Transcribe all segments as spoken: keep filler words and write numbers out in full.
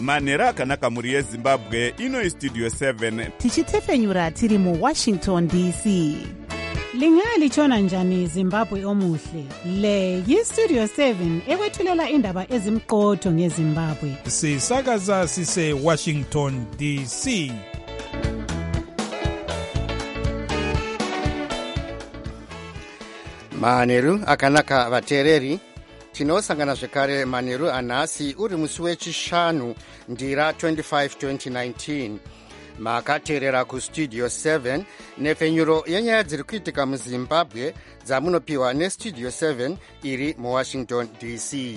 manhero akanaka mhuri yezimbabwe. Ino istudio seven tichitefenyura tiri muwashington D C. Lingalitshona njani Zimbabwe omuhle? Le yistudio seven ekwethulela indaba ezimqotho ngeZimbabwe. Sisakaza sise Washington D C. Manheru akanaka vateereri. Tinosangana zvekare manheru anhasi uri musi wechishanu ndira twenty-five twenty nineteen. Makateerera kustudio seven nefenyuro yenyaya dziri kuitika muZimbabwe dzamunopiwa nestudio seven iri muWashington D C.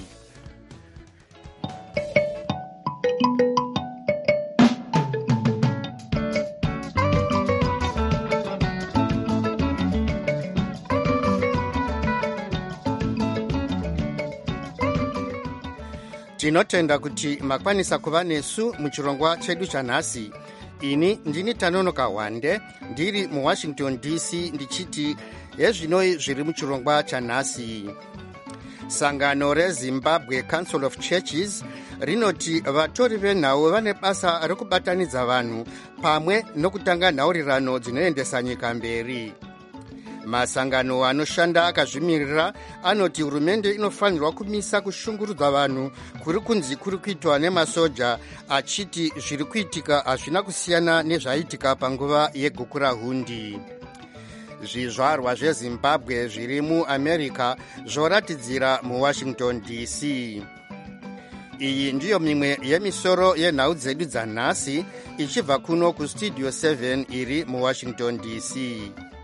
Tinotenda kuti makwanisa kuva nesu muchirongwa chedu chanhasi. Ini ndini Tanonoka Wande ndiri muWashington D C ndichiti yezvinoi zviri muchirongwa chanhasi. Sangano reZimbabwe Council of Churches rinoti vatori venhau vane basa rekubatanidza vanhu pamwe nokutanga nhaurirano dzinoendesa nyika mberi. Masangano anoshanda akazvimirira anoti hurumende inofanirwa kumisa kushungurudza vanhu kuri kunzi kuri kuitwa nemasoja, achiti zviri kuitika hazvina kusiyana nezvaitika panguva yegukura hundi. Zvizvarwa zveZimbabwe zviri muAmerica zvoratidzira muWashington D C. Iyi ndiyo mimwe yemisoro yenhau dzedu dzanhasi ichibva kuno kustudio seven iri muWashington D C.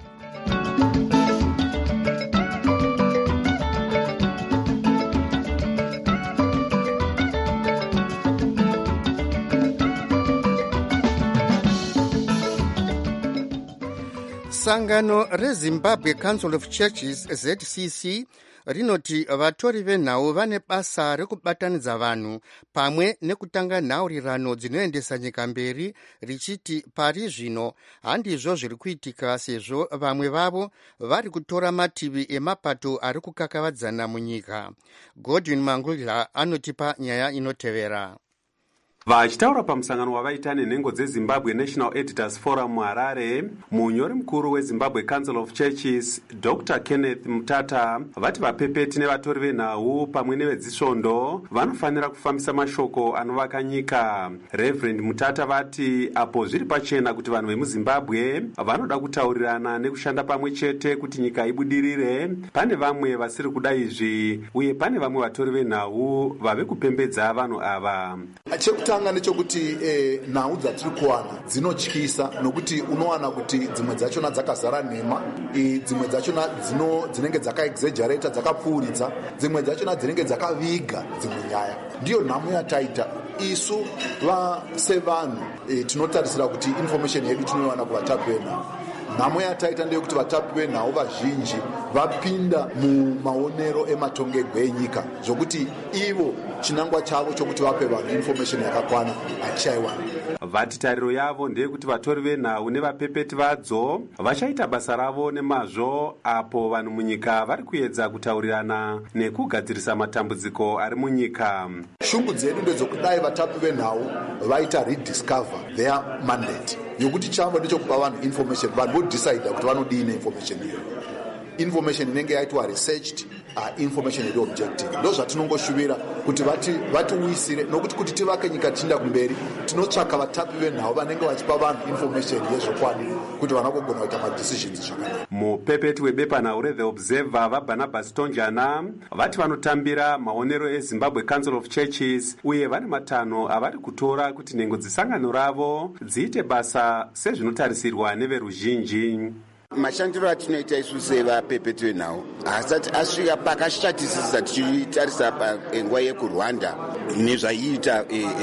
Sangano reZimbabwe Council of Churches Z C C rinoti vatori venhau vane basa rekubatanidza vanhu pamwe nekutanga nhaurirano dzinoendesa nyika mberi, richiti pari zvino handizvo zviri kuitika sezvo vamwe vavo vari kutora mativi emapato ari kukakavadzana munyika. Godwin Mangula anotipa nyaya inotevera. Vachitaura pamusangano wavaita nenhengo dzeZimbabwe National Editors Forum muHarare, munyori mukuru weZimbabwe Council of Churches Doctor Kenneth Mutata vati vapepeti nevatori venhau pamwe nevedzisvondo vanofanira kufambisa mashoko anovaka nyika. Reverend Mutata vati apo zviri pachena kuti vanhu vemuZimbabwe vanoda kutaurirana nekushanda pamwe chete kuti nyika ibudirire, pane vamwe vasiri kuda izvi uye pane vamwe vatori venhau vave kupembedza vanhu ava. Chekutanga nechekuti eh, nhau dzatiri kuwana dzinotyisa nokuti unowana kuti dzimwe dzachona dzakazara nhema, e, dzimwe dzachona dzino dzinenge dzakaexaggerata dzakapfuuridza, dzimwe dzachona dzinenge dzakaviga dzimwe nyaya. Ndiyo nhamo yataita isu va sevanhu e, tinotarisira kuti information yedu tinoiwana kuvatapi venhau. Nhamo yataita ndeyekuti vatapi venhau vazhinji vapinda mumaonero ematongegwe enyika zvokuti ivo chinangwa chavo chokuti vape vanhu information yakakwana hachaiwana. Vati tariro yavo ndeyekuti vatori venhau nevapepeti vadzo vachaita basa ravo nemazvo apo vanhu munyika vari kuedza kutaurirana nekugadzirisa matambudziko ari munyika. Shungu dzedu ndedzokudai vatapi venhau vaita rediscover their mandate yokuti chavo ndechokupa vanhu information, vanhu vodecide kuti vanodii neinformation iyo. Information inenge yaitwa researched, uh, information iri objective. Ndo zvatinongoshuvira kuti vati vatiwisire nokuti kuti tivake nyika tichinda kumberi tinotsvaka vatapi venhau vanenge vachipa vanhu information yezvokwadi kuti vanogona kuita madecisions zvakanaka. Mupepeti webepanhau reThe Observer vaBarnabas Tonjana vati vanotambira maonero eZimbabwe Council of Churches uye vane matanho avari kutora kuti nhengo dzisangano ravo dziite basa sezvinotarisirwa neveruzhinji. Mashandiro atinoita isu sevapepeti venhau asati asvika pakashatisisa tichitarisa panguva yekuRwanda nezvaiita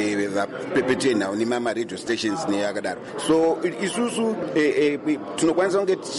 vapepeti venhau nemama radio stations neyakadaro. So isusu tinokwanisa kunge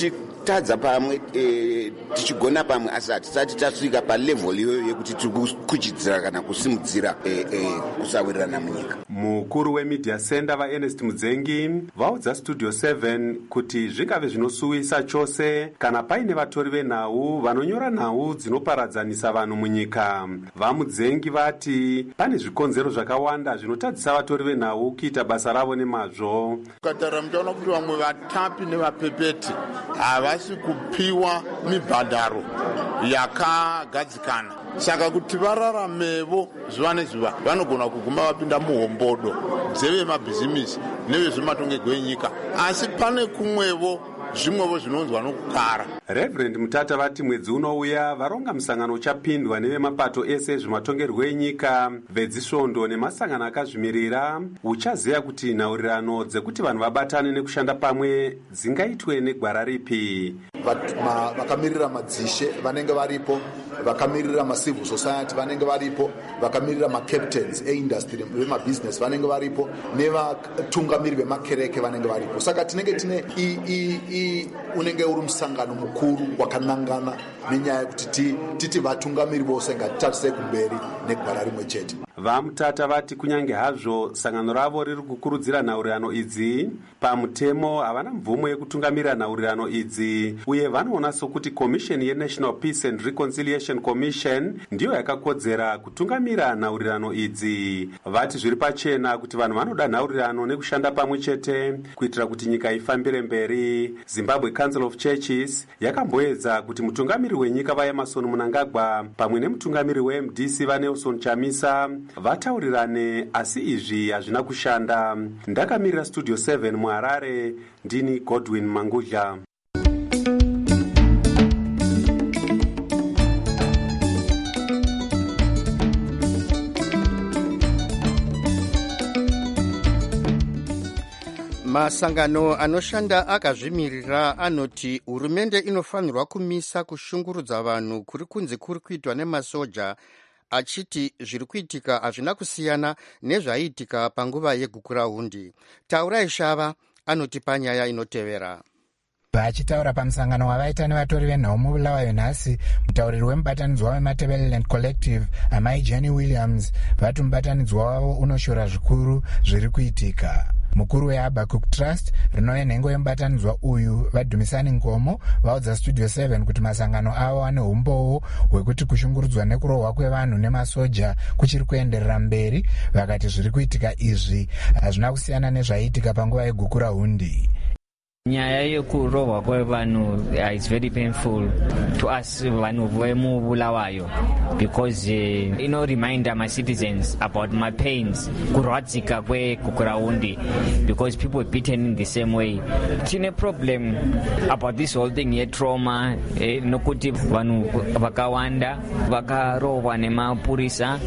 tadza pamwe e, tichigona pamwe asi hatisati tasvika palevholi iyoyo yekuti tiri kukuchidzira kana kusimudzira e, e, kusawirirana munyika. Mukuru wemedia center vaErnest Mudzengi vaudza Studio seven kuti zvikave zvinosuwisa chose kana paine vatori venhau vanonyora nhau dzinoparadzanisa vanhu munyika. VaMudzengi vati pane zvikonzero zvakawanda zvinotadzisa vatori venhau kuita basa ravo nemazvo. Ukatara muchaona kuti vamwe vatapi nevapepeti havasi kupiwa mibhadharo yakagadzikana, saka kuti vararamevo zuva nezuva vanogona kuguma vapinda muhombodo dzevemabhizimisi nevezvematongerwo enyika, asi pane kumwevo zvimwevo zvinonzwa nokukara. Reverend Mutata vati mwedzi unouya varonga musangano uchapindwa nevemapato ese ezvematongerwo enyika, vedzisvondo nemasangano akazvimirira uchaziva kuti nhaurirano dzekuti vanhu vabatane nekushanda pamwe dzingaitwe negwara ripi. Vakamirira madzishe vanenge varipo, vakamirira macivil society vanenge varipo, vakamirira macaptains eindustry vemabusiness vanenge varipo, nevatungamiri vemakereke vanenge varipo. Saka tinenge tine i, i, i unenge uri musangano mukuru wakanangana nenyaya yekuti titi vatungamiri vose ngatitarise kumberi negwara rimwe chete. VaMutata vati kunyange hazvo sangano ravo riri kukurudzira nhaurirano idzi, pamutemo havana mvumo yekutungamirira nhaurirano idzi, uye vanoona sokuti komisheni yeNational Peace and Reconciliation Commission ndiyo yakakodzera kutungamira nhaurirano idzi. Vati zviri pachena kuti vanhu vanoda nhaurirano nekushanda pamwe chete kuitira kuti nyika ifambire mberi. Zimbabwe Council of Churches yakamboedza kuti mutungamiri wenyika vaEmmerson Mnangagwa pamwe nemutungamiri weM D C vaNelson Chamisa vataurirane, asi izvi hazvina kushanda. Ndakamirira Studio seven muHarare, ndini Godwin Mangudla. Masangano anoshanda akazvimirira anoti hurumende inofanirwa kumisa kushungurudza vanhu kuri kunze kuri kuitwa nemasoja, achiti zviri kuitika hazvina kusiyana nezvaiitika panguva yegukurahundi. Taurai Shava anoti panyaya inotevera. Vachitaura pamusangano wavaita nevatori venhau mubulawayo nhasi, mutauriri wemubatanidzwa weMatabeleland Collective amai Jenny Williams vati mubatanidzwa wavo unoshora zvikuru zviri kuitika. Mukuru weHabakkuk Trust rinove nhengo yemubatanidzwa uyu vaDhumisani Ngomo vaudza Studio seven kuti masangano avo ane umbowo hwekuti kushungurudzwa nekurohwa kwevanhu nemasoja kuchiri kuenderera mberi. Vakati zviri kuitika izvi hazvina kusiyana nezvaiitika panguva yegukurahundi. Nyaya yekurohwa kwevanhu is very painful to us vanhu vemubulawayo, because uh, you know, remind my citizens about my pains kurwadzika kwegukurahundi, because people beaten in the same way. Tine problem about this whole thing ye trauma eh, nokuti vanhu vakawanda vakarohwa nemapurisa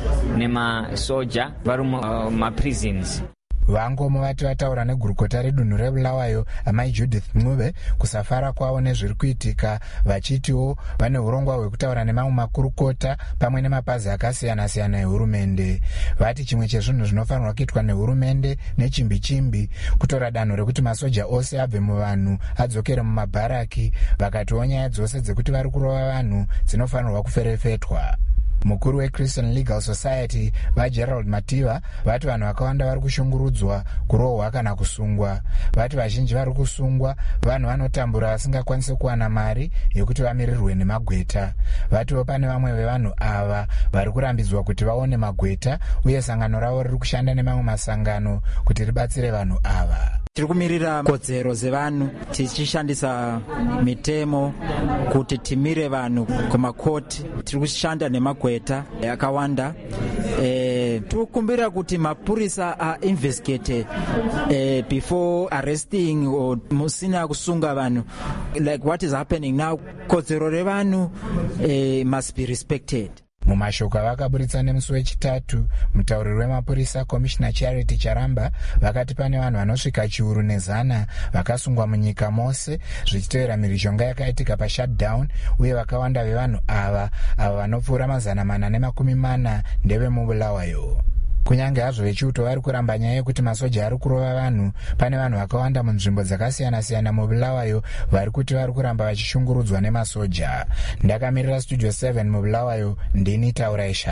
nemasoja vari mumaprisons. Vangomo vati vataura negurukota redunhu rebulawayo amai Judith Mncube kusafara kwavo nezviri kuitika, vachitiwo vane urongwa hwekutaura nemamwe makurukota pamwe nemapazi akasiyana-siyana ehurumende. Vati chimwe chezvinhu zvinofanirwa kuitwa nehurumende nechimbi chimbi kutora danho rekuti masoja ose abve muvanhu adzokere mumabharaki. Vakatiwo nyaya dzose dzekuti vari kurova vanhu dzinofanirwa kuferefetwa. Mukuru weChristian Legal Society vaGerald Mativa vati vanhu vakawanda vari kushungurudzwa, kurohwa kana kusungwa. Vati vazhinji vari kusungwa vanhu vanotambura vasingakwanisi kuwana mari yekuti vamirirwe nemagweta. Vatiwo pane vamwe vevanhu ava vari kurambidzwa kuti vaone magweta, uye sangano ravo riri kushanda nemamwe masangano kuti ribatsire vanhu ava. Tiri kumirira kodzero dzevanhu tichishandisa mitemo kuti timire vanhu kumakoti. Tiri kushanda nemagweta yakawanda. Eh, tikukumbira kuti mapurisa ainvestigate eh, before arresting or musina kusunga vanhu, like what is happening now. Kodzero revanhu eh, must be respected. Mumashoko avakaburitsa nemusi wechitatu, mutauriri wemapurisa Commissioner Charity Charamba vakati pane vanhu vanosvika chiuru nezana vakasungwa munyika mose zvichitevera mhirizhonga yakaitika pashutdown, uye vakawanda vevanhu ava ava vanopfuura mazana mana nemakumi mana ndeve mubulawayo. kunyange hazvo vechiuto vari kuramba nyaya yekuti masoja ari kurova vanhu. Pane vanhu vakawanda munzvimbo dzakasiyana-siyana mubulawayo vari kuti vari kuramba vachishungurudzwa nemasoja. Ndakamirira studio seven mubulawayo, ndini Tauraisha.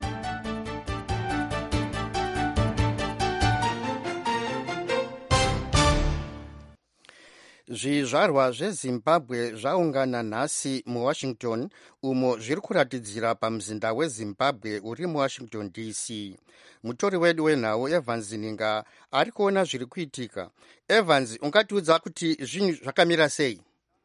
Zvizvarwa zveZimbabwe zvaungana nhasi muWashington umo zviri kuratidzira pamuzinda weZimbabwe uri muWashington D C. Mutori wedu wenhau Evans Ninga ari kuona zviri kuitika. Evans, ungatiudza kuti zvinhu zvakamira sei?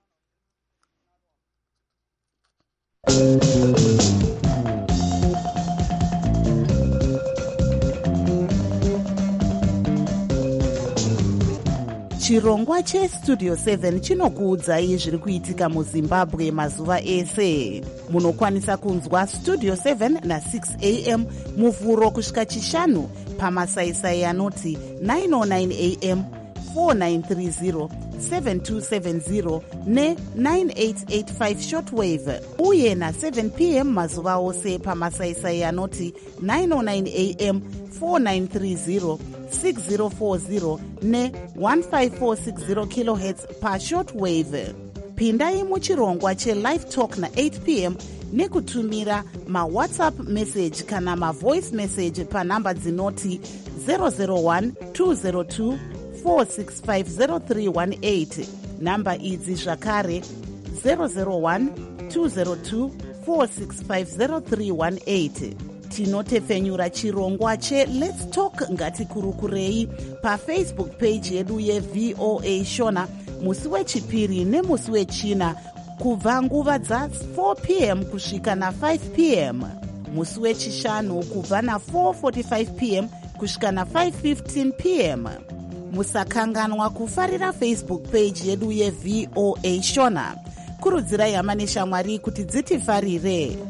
Chirongwa cheStudio seven chinokuudzai zviri kuitika muZimbabwe mazuva ese. Munokwanisa kunzwa Studio seven na six a m muvhuro kusvika chishanu pamasaisai anoti nine oh nine a m, four nine three zero, seven two seven zero ne nine eight eight five shortwave, uye na seven p m mazuva ose pamasaisai anoti nine oh nine a m, four nine three zero, six zero four zero ne one five four six zero kilohertz pa shortwave. Pindai muchirongwa cheLive Talk na eight p m nekutumira mawhatsapp message kana mavoice message panhamba dzinoti zero zero one two zero two four six five zero three one eight. Namba idzi zvakare zero zero one two zero two four six five zero three one eight. Tinotefenyura chirongwa che Let's Talk ngatikurukurei paFacebook page yedu yeV O A Shona musi wechipiri nemusi wechina kubva nguva dza four p m kusvika na five p m, musi wechishanu kubva na four forty-five p m kusvika na five fifteen p m. Musakanganwa kufarira Facebook page yedu yeV O A Shona. Kurudzirai hama neshamwari kuti dzitifarire.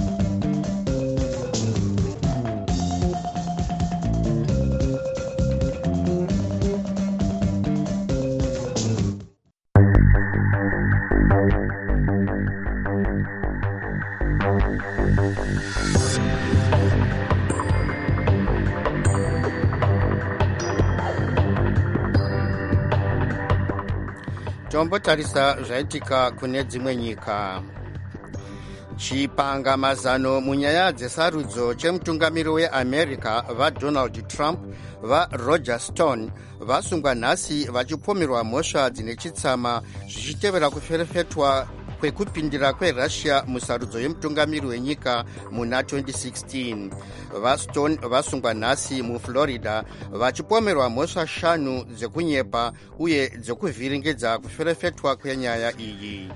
Tombotarisa zvaitika kune dzimwe nyika. Chipangamazano munyaya dzesarudzo chemutungamiri weAmerica vaDonald Trump vaRoger Stone vasungwa nhasi vachipomerwa mhosva dzine chitsama zvichitevera kuferefetwa kwekupindira kweRussia musarudzo yemutungamiri wenyika muna twenty sixteen. VaStone vasungwa nhasi muFlorida vachipomerwa mhosva shanu dzekunyepa uye dzekuvhiringidza kuferefetwa kwenyaya iyi.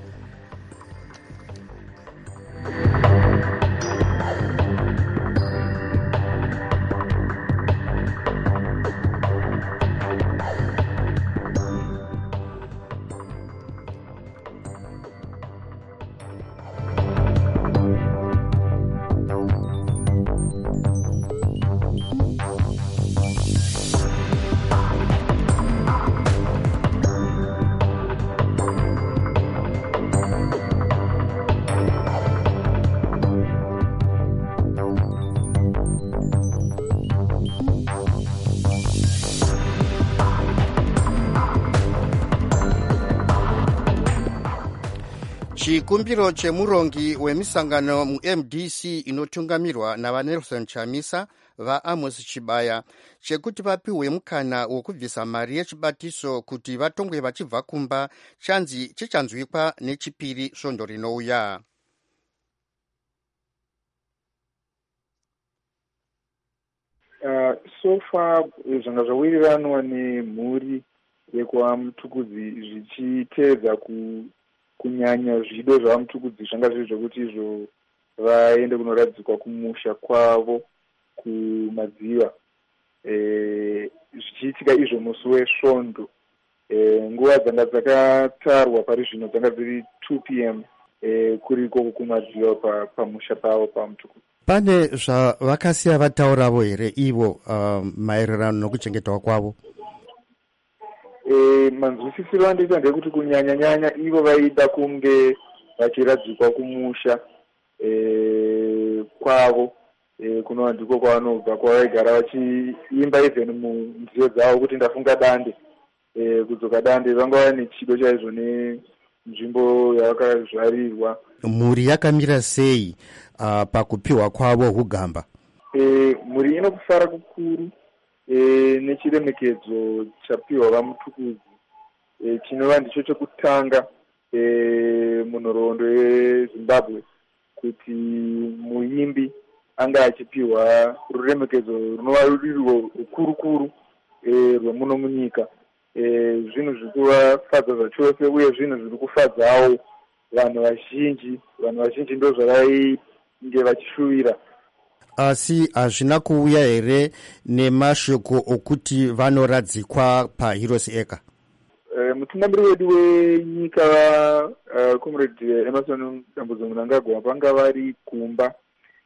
Chikumbiro chemurongi wemisangano muM D C inotungamirwa navaNelson Chamisa vaAmos Chibaya chekuti vapiwe mukana wokubvisa mari yechibatiso kuti vatongwe vachibva kumba chanzi chichanzwikwa nechipiri svondo rinouya. Uh, so far zvanga zvawirirana nemhuri yekwamutukudzi zvichiteedza ku kunyanya zvido zvavamutukudzi zvanga zviri zvokuti izvo vaende kunoradzikwa kumusha kwavo kumadziva. E, zvichiitika izvo musi wesvondo. E, nguva dzanga dzakatarwa pari zvino dzanga dziri two p m e, kuriko kumadziva pa, pamusha pavo pamutukudzi. Pane zvavakasiya vatauravo here ivo uh, maererano nokuchengetwa kwavo? E, manzwisisiro andoita ndekuti kunyanya nyanya ivo vaida kunge vachiradzikwa kumusha e, kwavo e, kunova ndiko kwavanobva kwavaigara vachiimba even munziyo dzavo kuti ndafunga dande. E, kudzoka dande vangava nechido chaizvo nenzvimbo yavakazvarirwa. Mhuri yakamira sei uh, pakupiwa kwavo ugamba? E, mhuri inokufara kukuru e, nechiremekedzo chapiwa vamutukudzi e, chinova ndicho chekutanga e, munhoroondo yeZimbabwe kuti muimbi anga achipiwa ruremekedzo runova rudirwo rukurukuru e, rwemuno munyika. E, zvinhu zviri kuvafadza zvachose uye zvinhu zviri kufadzawo vanhu vazhinji. Vanhu vazhinji ndo zvavainge vachishuvira. Asi hazvina kuuya here nemashoko okuti vanoradzikwa paHeroes Acre? E, mutungamiri wedu wenyika uh, comrade Emerson Dambudzo Mnangagwa vanga vari kumba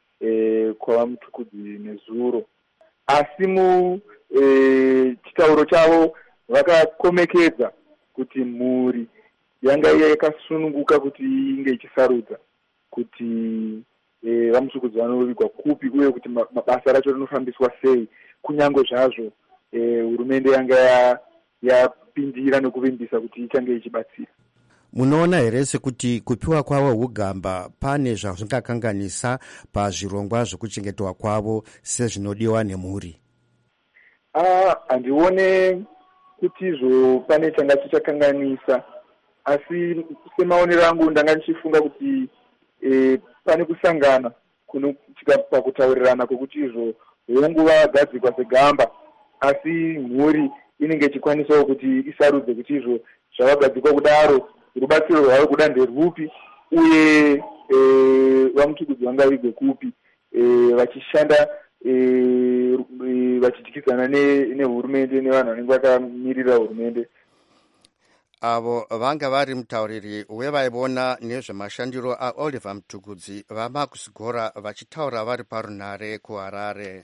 e, kwavamutukudzi nezuro, asi mu e, chitauro chavo vakakomekedza kuti mhuri yanga yakasununguka kuti inge ichisarudza kuti e, vamutukudzi vanovigwa kupi uye kuti mabasa racho rinofambiswa sei, kunyange zvazvo hurumende e, yanga yapindira nekuvimbisa kuti ichange ichibatsira. Munoona here sekuti kupiwa kwavo ugamba pane zvazvingakanganisa pazvirongwa zvekuchengetwa kwavo sezvinodiwa nemhuri? Ah, handione kuti izvo pane changa chichakanganisa, asi semaonero angu ndanga ndichifunga kuti e, pane kusangana kunoitika pakutaurirana kwekuti izvo honguva vagadzikwa segamba, asi mhuri inenge ichikwanisawo kuti isarudze kuti izvo zvavagadzikwa kudaro rubatsiro rwavo kuda nderwupi uye e, vamutukudzi vangavigwe kupi e, vachishanda e, e, vachidyidzana nehurumende nevanhu vanenge vakamirira hurumende. Avo vanga vari mutauriri wevaivona nezvemashandiro aOliver Mutukudzi vaMarcus Gora vachitaura vari parunhare kuHarare.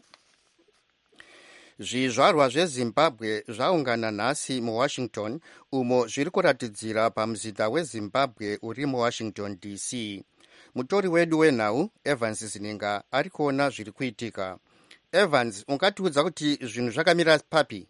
Zvizvarwa zveZimbabwe zvaungana nhasi muWashington umo zviri kuratidzira pamuzinda weZimbabwe uri muWashington D C. Mutori wedu wenhau Evans Zininga ari kuona zviri kuitika. Evans, ungatiudza kuti zvinhu zvakamira papi?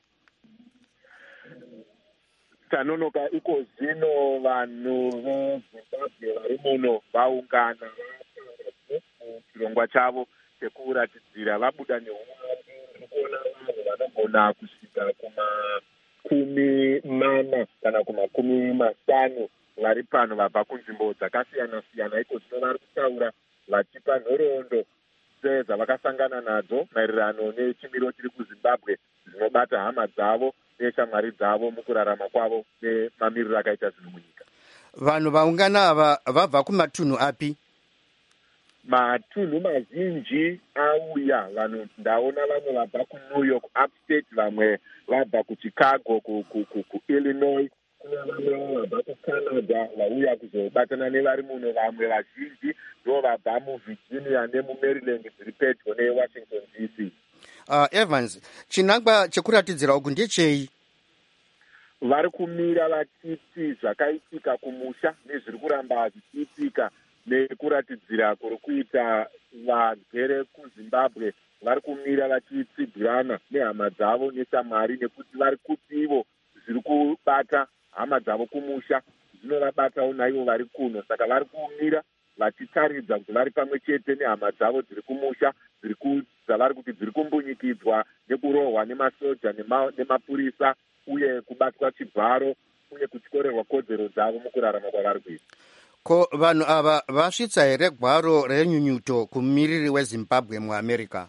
Tanonoka iko zvino vanhu veZimbabwe vari muno vaungana muchirongwa chavo chekuratidzira vabuda neumwambi. Kuona vanhu vanogona kusvika kumakumi mana kana kumakumi mashanu vari pano vabva kunzvimbo dzakasiyana siyana. Iko zvino vari kutaura vachipa nhoroondo dzavakasangana nadzo maererano nechimiro chiri kuZimbabwe zvinobata hama dzavo neshamwari dzavo mukurarama kwavo nemamiriro akaita zvinhu munyika. Vanhu vaungana ava vabva kumatunhu api? Matunhu mazhinji auya. Vanhu ndaona vamwe vabva kuNew York upstate, vamwe vabva kuChicago kuIllinois, kune vamwe vabva kuCanada vauya kuzobatana nevari muno. Vamwe vazhinji ndo vabva muVirginia nemuMaryland dziri pedyo neWashington D C. Uh, Evans, chinangwa chekuratidzira uku ndechei? Vari kumira vachiti zvakaitika kumusha nezviri kuramba zvichiitika nekuratidzira kuri kuita vagere kuZimbabwe. Vari kumira vachitsigirana nehama dzavo neshamwari nekuti vari kuti ivo zviri kubata hama dzavo kumusha zvinovabatawo naivo vari kuno. Saka vari kumira vachitaridza kuti vari pamwe chete nehama dzavo dziri kumusha dzavari kuti dziri kumbunyikidzwa nekurohwa nemasoja nemapurisa uye kubatwa chibharo uye kutyorerwa kodzero dzavo mukurarama kwavari kuita. Ko vanhu ava vasvitsa here gwaro renyunyuto kumumiriri weZimbabwe muAmerica?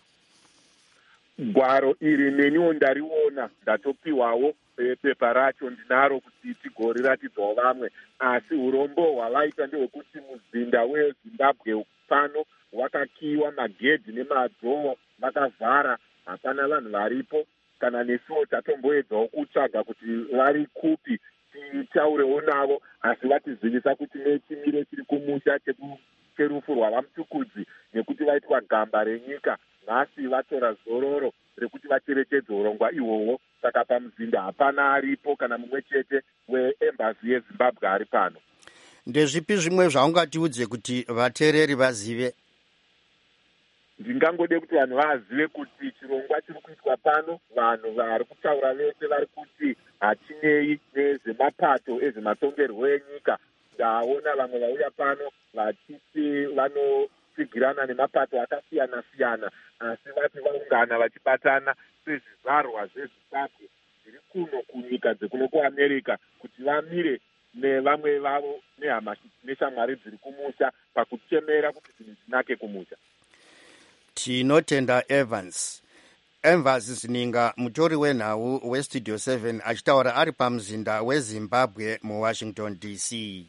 Gwaro iri neniwo ndariona, ndatopiwawo pepa racho ndinaro kuti tigoriratidzawo vamwe, asi urombo hwavaita ndehwekuti muzinda weZimbabwe pano wakakiwa magedhi nemadhoo vakavhara, hapana vanhu varipo. Kana nesuwo tatomboedzawo kutsvaga kuti vari kupi titaurewo navo, asi vatizivisa kuti nechimiro chiri kumusha cherufu rwavamutukudzi nekuti vaitwa gamba renyika nhasi vatora zororo rekuti vacherechedze urongwa ihwohwo. Saka pamuzinda hapana aripo kana mumwe chete weembassy yeZimbabwe ari pano. Ndezvipi zvimwe zvaungatiudze kuti vateereri vazive? ndingangode kuti vanhu vazive kuti chirongwa chiri kuitwa pano, vanhu vari kutaura vese vari kuti hatinei nezvemapato ezvematongerwo enyika. Ndaona vamwe vauya pano vachiti vanopfigirana nemapato akasiyana siyana, asi vati vaungana vachibatana sezvizvarwa zvezimbabwe zviri kuno kunyika dzekuno kuamerica kuti vamire nevamwe vavo nehama neshamwari dziri kumusha pakuchemera kuti zvinhu zvinake kumusha. Tinotenda Evans. Evans Zininga, mutori wenhau westudio seven, achitaura ari pamuzinda weZimbabwe muWashington D C.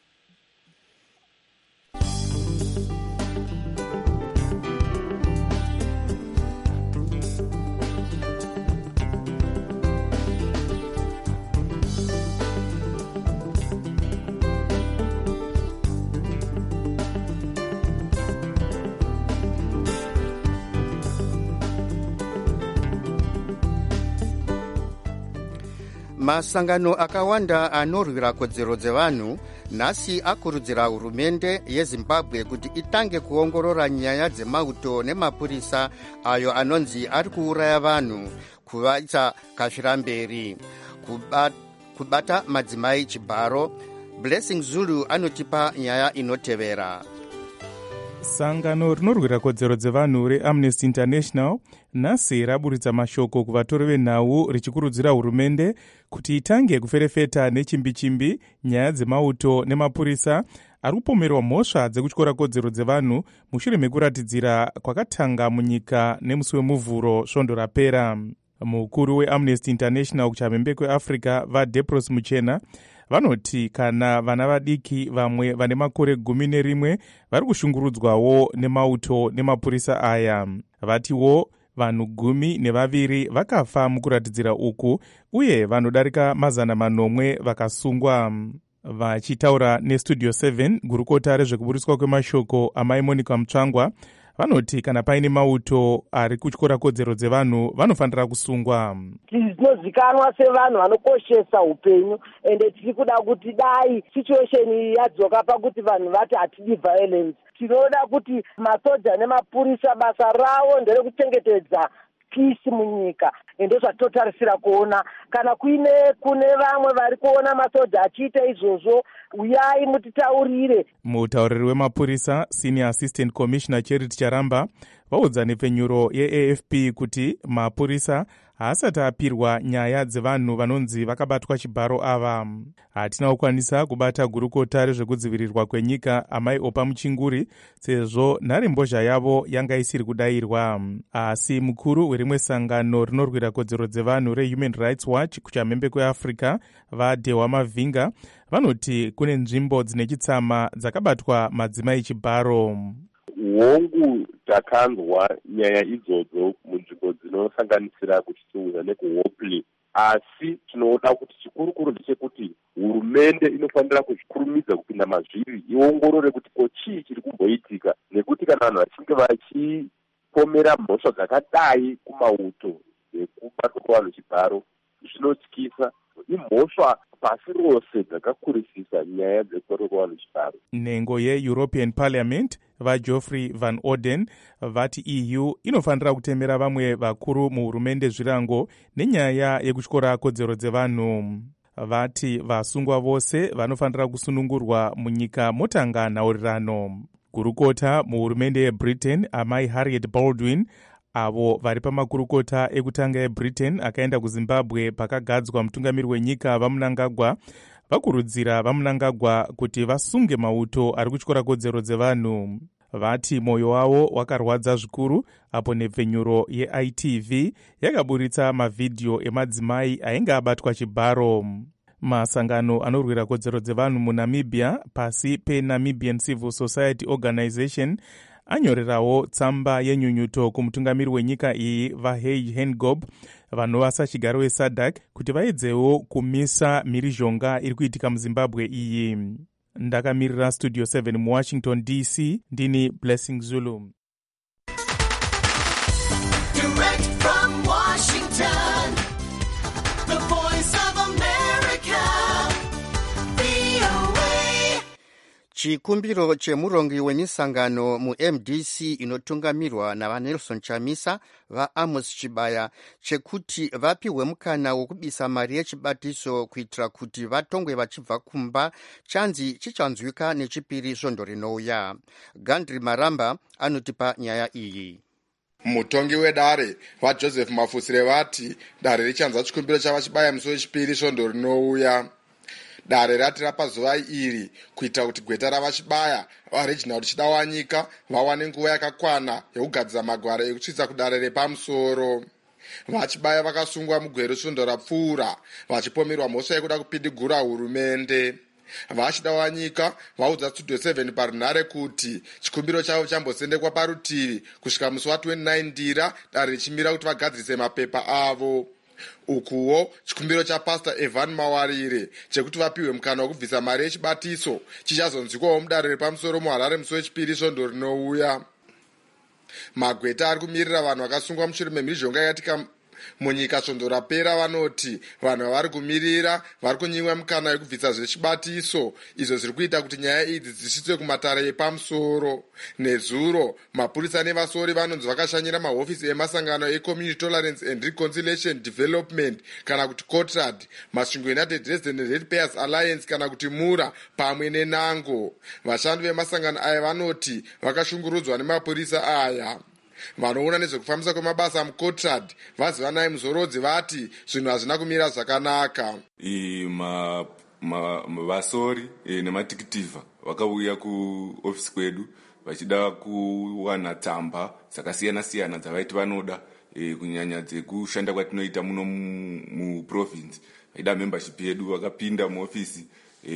Masangano akawanda anorwira kodzero dzevanhu nhasi akurudzira hurumende yeZimbabwe kuti itange kuongorora nyaya dzemauto nemapurisa ayo anonzi ari kuuraya vanhu kuvaita kafiramberi kubata, kubata madzimai chibharo. Blessing Zulu anotipa nyaya inotevera. Sangano rinorwira kodzero dzevanhu reAmnesty International nhasi raburitsa mashoko kuvatori venhau richikurudzira hurumende kuti itange kuferefeta nechimbi-chimbi nyaya dzemauto nemapurisa ari kupomerwa mhosva dzekutyora kodzero dzevanhu mushure mekuratidzira kwakatanga munyika nemusi wemuvhuro svondo rapera. Mukuru weAmnesty International kuchamhembe kweAfrica vaDepros Muchena vanoti kana vana vadiki vamwe vane makore gumi nerimwe vari kushungurudzwawo nemauto nemapurisa aya. Vatiwo vanhu gumi nevaviri vakafa mukuratidzira uku uye vanodarika mazana manomwe vakasungwa. Vachitaura nestudio seven, gurukota rezvekuburiswa kwemashoko amai Monica Mutsvangwa vanoti kana paine mauto ari kutyora kodzero dzevanhu vanofanira kusungwa. Tinozikanwa sevanhu vanokoshesa upenyu ende tiri kuda kuti dai situation yadzoka pakuti vanhu vati hatidi violence. Tinoda kuti masoja nemapurisa basa ravo nderekuchengetedza peace munyika, ende zvatotarisira kuona kana kuine kune vamwe vari kuona masoja achiita izvozvo, uyai mutitaurire. Mutauriri wemapurisa Senior Assistant Commissioner Charity Charamba vaudza nepfenyuro yeA F P kuti mapurisa haasati apirwa nyaya dzevanhu vanonzi vakabatwa chibharo ava. Hatina kukwanisa kubata gurukota rezvekudzivirirwa kwenyika amai Opa Muchinguri sezvo nharembozha yavo yanga isiri kudayirwa. Asi mukuru werimwe sangano rinorwira kodzero dzevanhu reHuman Rights Watch kuchamhembe kweAfrica vaDewa Mavinga vanoti kune nzvimbo dzine chitsama dzakabatwa madzimai chibharo. Hongu takanzwa nyaya idzodzo munzvimbo dzinosanganisira kuchitsuhura nekuHopley, asi tinoda kuti chikurukuru ndechekuti hurumende inofanira kuzvikurumidza kupinda mazviri iongorore kuti ko chii chiri kumboitika, nekuti kana vanhu vachinge vachipomera mhosva dzakadai kumauto ekubatwa kwavanhu chibharo zvinotyisa. Imhosva pasi rose dzakakurisisa nyaya dzekubatwa kwavanhu chibharo. Nhengo yeEuropean Parliament vaGeoffrey Van Orden vati E U inofanira kutemera vamwe vakuru muhurumende zvirango nenyaya yekutyora kodzero dzevanhu. Vati vasungwa vose vanofanira kusunungurwa munyika motanga nhaurirano. Gurukota muhurumende yeBritain amai Harriet Baldwin avo vari pamakurukota ekutanga eBritain akaenda kuZimbabwe pakagadzwa mutungamiri wenyika vaMnangagwa vakurudzira vaMnangagwa kuti vasunge mauto ari kutyora kodzero dzevanhu. Vati mwoyo wavo wakarwadza zvikuru apo nepfenyuro yeI T V yakaburitsa mavhidhiyo emadzimai ainge abatwa chibharo. Masangano anorwira kodzero dzevanhu muNamibia pasi peNamibian Civil Society Organization anyorerawo tsamba yenyunyuto kumutungamiri wenyika iyi vaHage Hengob vanova sachigaro weSADC kuti vaedzewo kumisa mhirizhonga iri kuitika muZimbabwe iyi. Ndakamirira studio seven muWashington D C ndini Blessing Zulu. Direct from Washington, the voice of America, V O A. chikumbiro chemurongi wemisangano mu M D C inotungamirwa navanelson chamisa vaamos chibaya chekuti vapiwe mukana wokubisa mari yechibatiso kuitira kuti vatongwe vachibva kumba chanzi chichanzwika nechipiri svondo rinouya. Gandri Maramba anotipa nyaya iyi. Mutongi wedare vaJoseph Mafusire vati dare richanza chikumbiro chavachibaya musi wechipiri svondo rinouya. Dare rati rapa zuva iri kuita kuti gweta ravachibaya varegional richida wanyika vawane nguva yakakwana yekugadzira magwaro ekutsvitsa kudare repamusoro. Vachibaya vakasungwa mugwero svondo rapfuura vachipomerwa mhosva yekuda kupindigura hurumende. Vachida wanyika vaudza Studio seven parunhare kuti chikumbiro chavo chambosendekwa parutivi kusvika musi wa29 ndira dare richimira kuti vagadzirise mapepa avo. Ukuwo chikumbiro chapastor Evan Mawarire chekuti vapiwe mukana wokubvisa mari yechibatiso chichazonzwikwawo mudare repamusoro muHarare musi wechipiri svondo rinouya. Magweta ari kumirira vanhu vakasungwa mushure memhirizhonga yakatika munyika svondo rapera vanoti vanhu vavari kumirira vari kunyimwa mukana wekubvisa zvechibatiso, izvo zviri kuita kuti nyaya idzi dzisvitswe kumatare epamusoro. Nezuro mapurisa nevasori vanonzi vakashanyira mahofisi emasangano eCommunity Tolerance and Reconciliation Development kana kuti COTRAD, masvingo United Resident Ratepayers Alliance kana kuti MURA pamwe neNango. Vashandi vemasangano aya vanoti vakashungurudzwa nemapurisa aya. Vanoona nezvekufambisa kwemabasa muCOTRAD vaziva naye muzorodzi vati zvinhu hazvina kumira zvakanaka. Ma, ma, vasori e, nematikitivha vakauya kuofisi kwedu vachida kuwana tsamba dzakasiyana siyana dzavaiti vanoda e, kunyanya dzekushanda kwatinoita muno muprovince. Vaida membership yedu vakapinda muofisi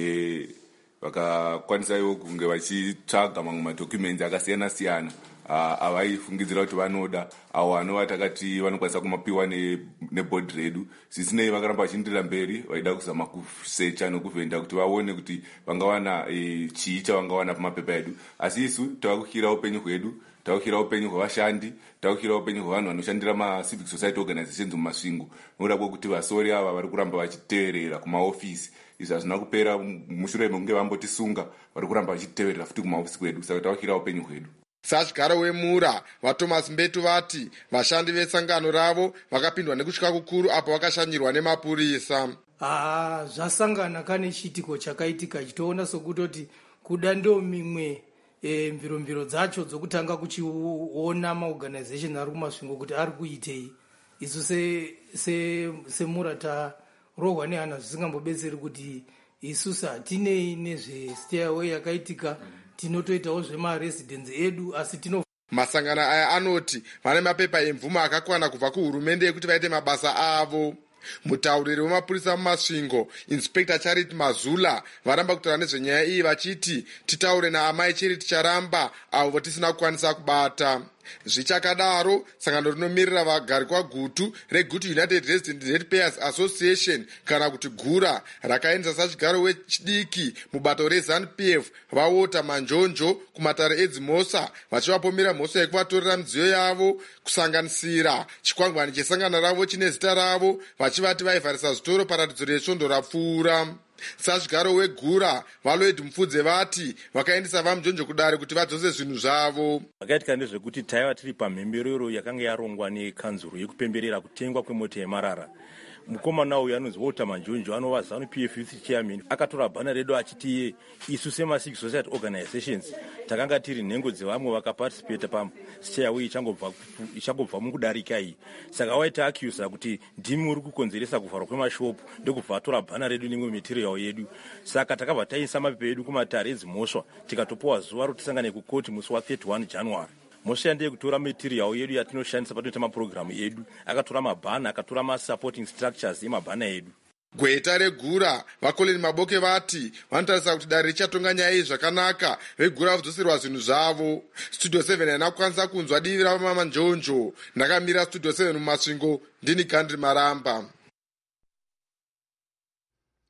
e, vakakwanisawo kunge vachitsvaga mamwe madocuments akasiyana siyana avaifungidzira kuti vanoda avo vanova takati vanokwanisa kumapiwa neboard redu. Zvisinei vakaramba vachindirira mberi vaida kuzama kusecha nekuvhenda kuti vaone kuti vangawana chii chavangawana pamapepa edu. Asi isu tavakukhira upenyu hwedu, tavakukhira upenyu hwevashandi, tavakukhira upenyu hwevanhu vanoshandira macivic society organizations mumasvingo. Nokuda kwokuti vasori ava vari kuramba vachiteerera kumaofisi. Izvi hazvina kupera mushure mekunge vambotisunga vari kuramba vachiteerera futi kumaofisi kwedu. Saka tavakukhira upenyu hwedu. Sachigaro weMura vaThomas Mbetu vati vashandi vesangano ravo vakapindwa nekutya kukuru apo vakashanyirwa nemapurisa. Ah, zvasangana kane chitiko chakaitika chitoona sokutoti kuda ndo mimwe e, mviromviro dzacho dzokutanga kuchiona maorganization ari kumasvingo kuti ari kuitei. Isu se se seMura tarohwa nehana zvisingambobetseri kuti isusu hatinei nezvestairway yakaitika. Tinotoitawo zvemaresidence edu asi tino masangano aya anoti vane mapepa emvumo akakwana kubva kuhurumende yekuti vaite mabasa avo. Mutauriri wemapurisa mumasvingo Inspector Charity Mazula varamba kutaura nezvenyaya iyi vachiti titaure naamai chiri ticharamba avo tisina kukwanisa kubata. Zvichakadaro sangano rinomirira vagari kwagutu reGutu United Resident Ratepayers Association kana kuti GURA rakaendesa sachigaro wechidiki mubato reZANU-P F vaota manjonjo kumatare edzimosa vachivapomera mhosva yekuvatorera midziyo yavo kusanganisira chikwangwani chesangano ravo chine zita ravo vachivati vaivharisa zvitoro paratidzo resvondo rapfuura. Sachigaro weGura Valoid Mfudze vati vakaendesa vamujonjo kudare kuti vadzose zvinhu zvavo. Vakaitika ndezvekuti taiva tiri pamhemberero yakanga yarongwa nekanzuro yekupemberera kutengwa kwemota yemarara. Mukomana uyu anonzi Walter Manjonjo anova ZANU-P F youth chairman akatora bhana redu achiti isu sema-civic society organizations takanga tiri nhengo dzevamwe vakaparticipate pastairway ichangobva ichangobva mukudarika iyi. Saka waita accuse kuti ndimi muri kukonzeresa kuvharwa kwemashopu ndokubva atora bhana redu nemwe material yedu. Saka takabva taisa mapepa edu kumatare edzimhosva tikatopiwa zuva rotisangane kukoti musi wa31 January. Mhosva ndeyekutora material yedu yatinoshandisa patoita mapurogiramu edu, akatora mabhana, akatora masupporting structures emabhana edu. Gweta reGura vaKoleni Maboke vati vanotarisa kuti dare richatonga nyaya iyi zvakanaka veGura vadzoserwa zvinhu zvavo. Studio seven haina kukwanisa kunzwa divi raMama Njonjo. Ndakamira Studio seven mumasvingo ndini Gandri Maramba.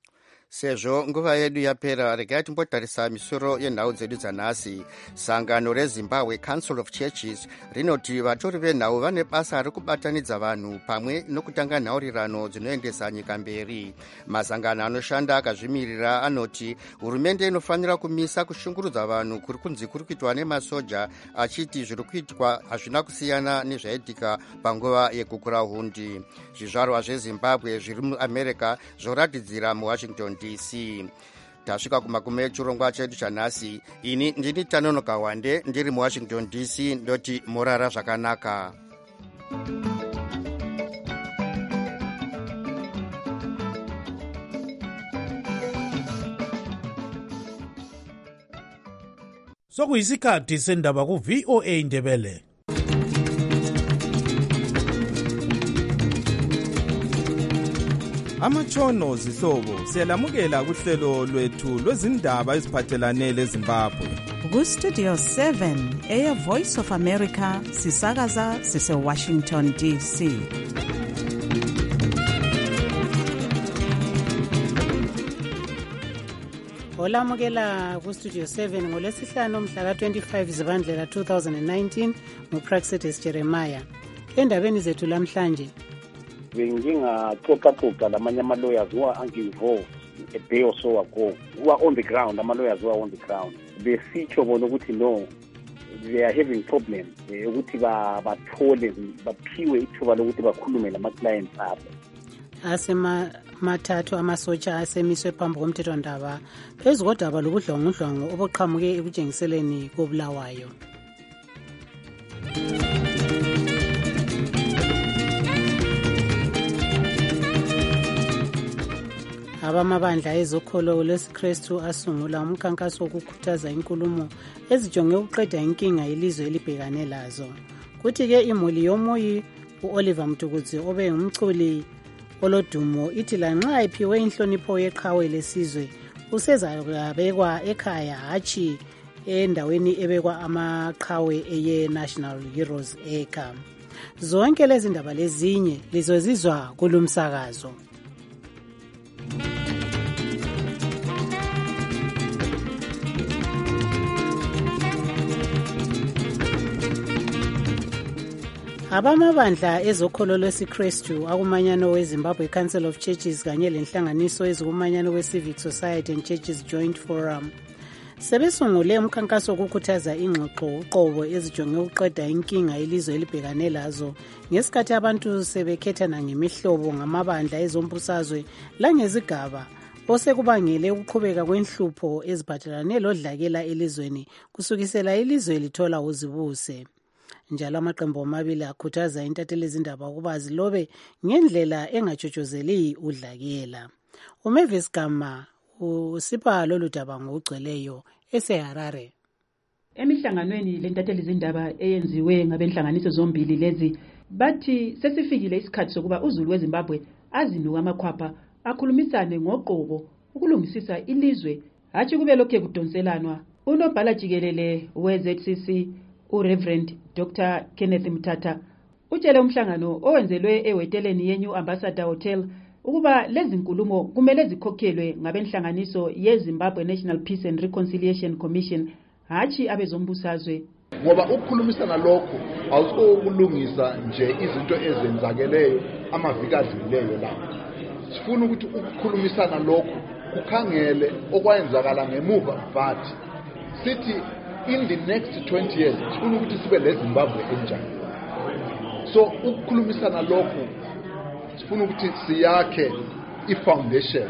sezvo nguva yedu yapera regai timbotarisa misoro yenhau dzedu dzanhasi. Sangano rezimbabwe Council of Churches rinoti vatori venhau vane basa rekubatanidza vanhu pamwe nokutanga nhaurirano dzinoendesa nyika mberi. Masangano anoshanda akazvimirira anoti hurumende inofanira kumisa kushungurudza vanhu kuri kunzi kuri kuitwa nemasoja, achiti zviri kuitwa hazvina kusiyana nezvaitika panguva yekukura hundi. Zvizvarwa zvezimbabwe zviri muamerica zvoratidzira muwashington D C. Tasvika kumagumo echirongwa chedu chanhasi. Ini ndini Tanonoka Wande ndiri muwashington D C ndoti morara zvakanaka. Sokuyisikhathi sendaba ku V O A Ndebele. Amatshono zihlobo siyalamukela kuhlelo lwethu lwezindaba eziphathelane leZimbabwe. Ku Studio seven eya Voice of America sisakaza sise Washington D C. Olamukela ku Studio seven ngolesihlanu mhla ka twenty-five Zibandlela two thousand nineteen nguPraxedis Jeremiah. Endabeni zethu lamhlanje bengingaxoxaxoxa lamanye ama-lawyers who are angi-involved a day or so ago, who are on the ground, ama-lawyers who are on the ground. Besitsho bona ukuthi no, they are having problems ukuthi bathole baphiwe ithuba lokuthi bakhulume nama-clients abo. Asema mathathu amasotsha asemiswe phambi komthethwandaba phezu kodaba lobudlwangudlwangu obuqhamuke ekutshengiseleni kobulawayo. Abamabandla ezokholo lwesikrestu asungula umkhankaso wokukhuthaza inkulumo ezijonge ukuqeda inkinga yelizwe elibhekane lazo. Kuthi-ke imuli yomoyi u-Oliver Mtukudzi obe ngumculi olodumo ithi lanxa iphiwe inhlonipho yeqhawe lesizwe usezabekwa ekhaya hatshi endaweni ebekwa amaqhawe eye-National Heroes Acre. Zonke lezi ndaba lezinye lizozizwa kulumsakazo. Abamabandla ezokholo lwesikrestu akumanyano weZimbabwe Council of Churches kanye lenhlanganiso ezikumanyano we-Civic Society and Churches Joint Forum sebesungule umkhankaso wokukhuthaza ingxoxo uqobo ezijonge ukuqeda inkinga yelizwe elibhekane lazo ngesikhathi abantu sebekhethana ngemihlobo ngamabandla ezombusazwe langezigaba osekubangele ukuqhubeka kwenhlupho eziphathelane lodlakela elizweni kusukisela ilizwe lithola uzibuse. Njalo amaqembu amabili akhuthaza intatheli zindaba ukuba zilobe ngendlela engajojozeli udlakela. uMavis Gama usipha lolu daba ngokugcweleyo eseHarare. Emihlanganweni lentatheli zindaba eyenziwe ngabenhlanganiso zombili lezi bathi sesifikile isikhathi sokuba uZulu weZimbabwe azinuka amakhwapha akhulumisane ngoqobo ukulungisisa ilizwe hatshi kube lokho kudonselanwa. Unobhala jikelele we-Z C C uReverend Doctor Kenneth Mtata utshele umhlangano owenzelwe eweteleni yeNew Ambassador Hotel ukuba lezi nkulumo kumele zikhokhelwe ngabenhlanganiso yeZimbabwe National Peace and Reconciliation Commission hatshi abezombusazwe. Ngoba ukukhulumisana lokho awusokulungisa nje izinto ezenzakeleyo amaviki adlulileyo lapho. Sifuna ukuthi ukukhulumisana lokho kukhangele okwayenzakala ngemuva vathi sithi in the next twenty years sifuna ukuthi sibe leZimbabwe enjani. So ukukhulumisana lokho sifuna ukuthi siyakhe ifoundation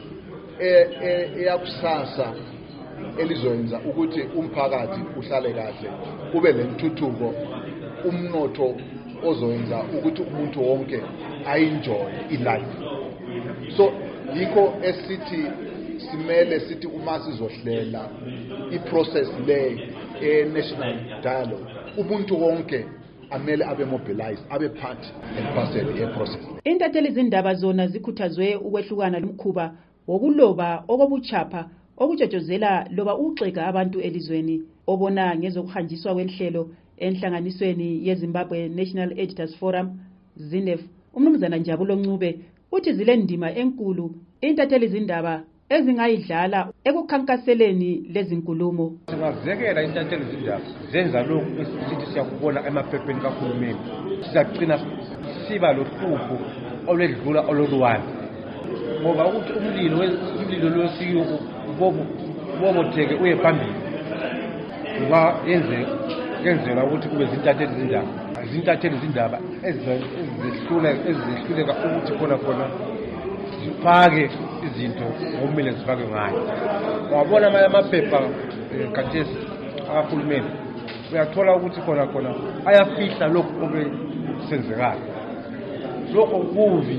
eyakusasa elizoyenza ukuthi umphakathi uhlale kahle kube lentuthuko umnotho ozoyenza ukuthi umuntu wonke ayenjoy ilife. So yikho esithi simele sithi uma sizohlela iprocess le e-national dialogue umuntu wonke amele abe mobilized abe part and parcel ye-process. Intatheli zindaba zona zikhuthazwe ukwehlukana lomkhuba wokuloba okobuchapha okujojozela loba uxega abantu elizweni obona ngezokuhanjiswa kwenhlelo enhlanganisweni yeZimbabwe National Editors Forum ZINEF. Umnumzana Njabulo Ncube uthi zile ndima enkulu intatheli zindaba ezingayidlala ekukhankaseleni lezi nkulumo. Singazekela intatheli zindaba zenza lokhu esithi siyakubona emaphepheni kahulumeni, sizagcina siba lohlupho olwedlula ololuwani, ngoba ukuthi umlilo umlilo losiyo ubobotheke uye phambili ngoba yenze yenzela ukuthi kube zintatheli zindaba zintatheli zindaba ezizehlula ezizehluleka ukuthi khona khona zifake izinto ngokumele zifake ngayo. Wabona amanye amaphepha khathesi akahulumeni uyathola ukuthi khona khona ayafihla lokhu obesenzekayo. Lokho kuvi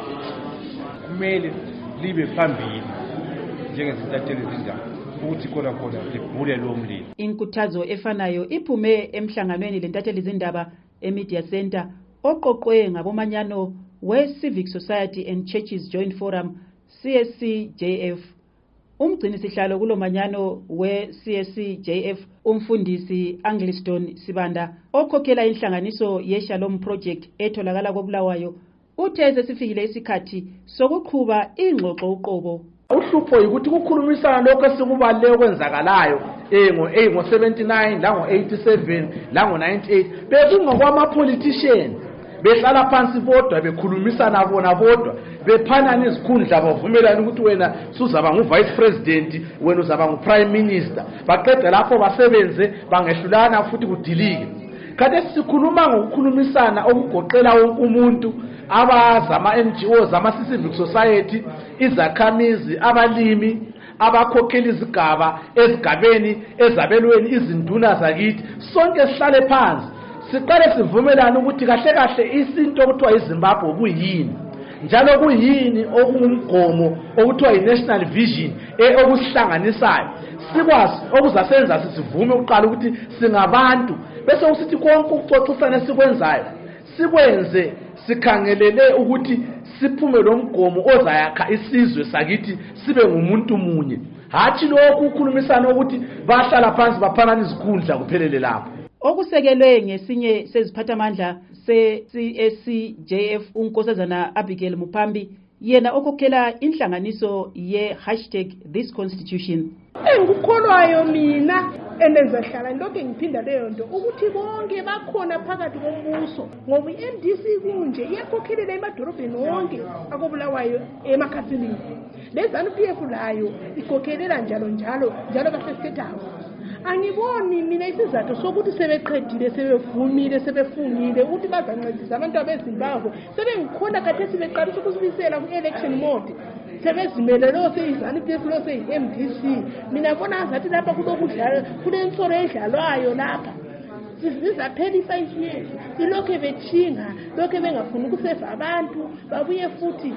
kumele libe phambili njengezintatheli zindaba ukuthi khona khona libhule lo mlilo. Inkuthazo efanayo iphume emhlanganweni lentatheli zindaba eMedia Center oqoqwe ngabomanyano we-Civic Society and Churches Joint Forum C S C J F. Umgcini sihlalo kulomanyano we-C S C J F umfundisi Angliston Sibanda okhokhela inhlanganiso ye-Shalom Project etholakala koBulawayo uthe sesifikile isikhathi sokuqhuba ingxoxo uqobo. Uhlupho ukuthi kukhulumisana lokho esikubaleke kwenzakalayo eh ngo eh ngo seventy-nine la ngo eighty-seven la ngo ninety-eight bekungokwama politician behlala phansi bodwa bekhulumisana bona bodwa bephanana izikhundla bavumelana ukuthi wena suzaba ngu-vice president wena uzaba ngu-prime minister baqede lapho basebenze bangehlulana futhi kudilike. Kade sikhuluma ngokukhulumisana okugoqela wonke umuntu abazama M G Os ama-civic society izakhamizi abalimi abakhokhela izigaba ezigabeni ezabelweni izinduna zakithi sonke sihlale phansi siqale sivumelana ukuthi kahle kahle isinto okuthiwa iZimbabwe kuyini njalo kuyini okungumgomo okuthiwa i-national vision okusihlanganisayo sikwazi okuzasenza sisivume ukuqala ukuthi singabantu bese usithi konke ukuxoxisana sikwenzayo sikwenze sikhangelele ukuthi siphume lo mgomo ozayakha isizwe sakithi sibe ngumuntu munye hathi lokhu ukukhulumisana ukuthi bahlala phansi baphanana izikhundla kuphelele lapho. Okusekelwe ngesinye seziphathamandla se-C S C J F unkosazana Abigail Mupambi yena okhokhela inhlanganiso ye-hashtag this constitution. Engikholwayo mina endenzahlala lokho ngiphinda leyo nto ukuthi bonke bakhona phakathi kombuso ngoba i-M D C kunje iyakhokhelela emadorobheni wonke akobulawayo emakhasilini. Lezanu P F layo ikhokhelela njalo njalo njalo kahle state house. Angiboni mina isizathu sokuthi sebeqedile sebevumile sebefungile ukuthi bazancedisa abantu abeZimbabwe sebengikhona kade sibeqalisa ukusibisela ku-election mode sebezimele lo seyizanu P F lo seyi-M D C. Mina bona ngathi lapha kulokudlala kulensoro edlalwayo lapha sizaphela i-five years ilokhu bethinga lokhu bengafuni ukuseva abantu babuye futhi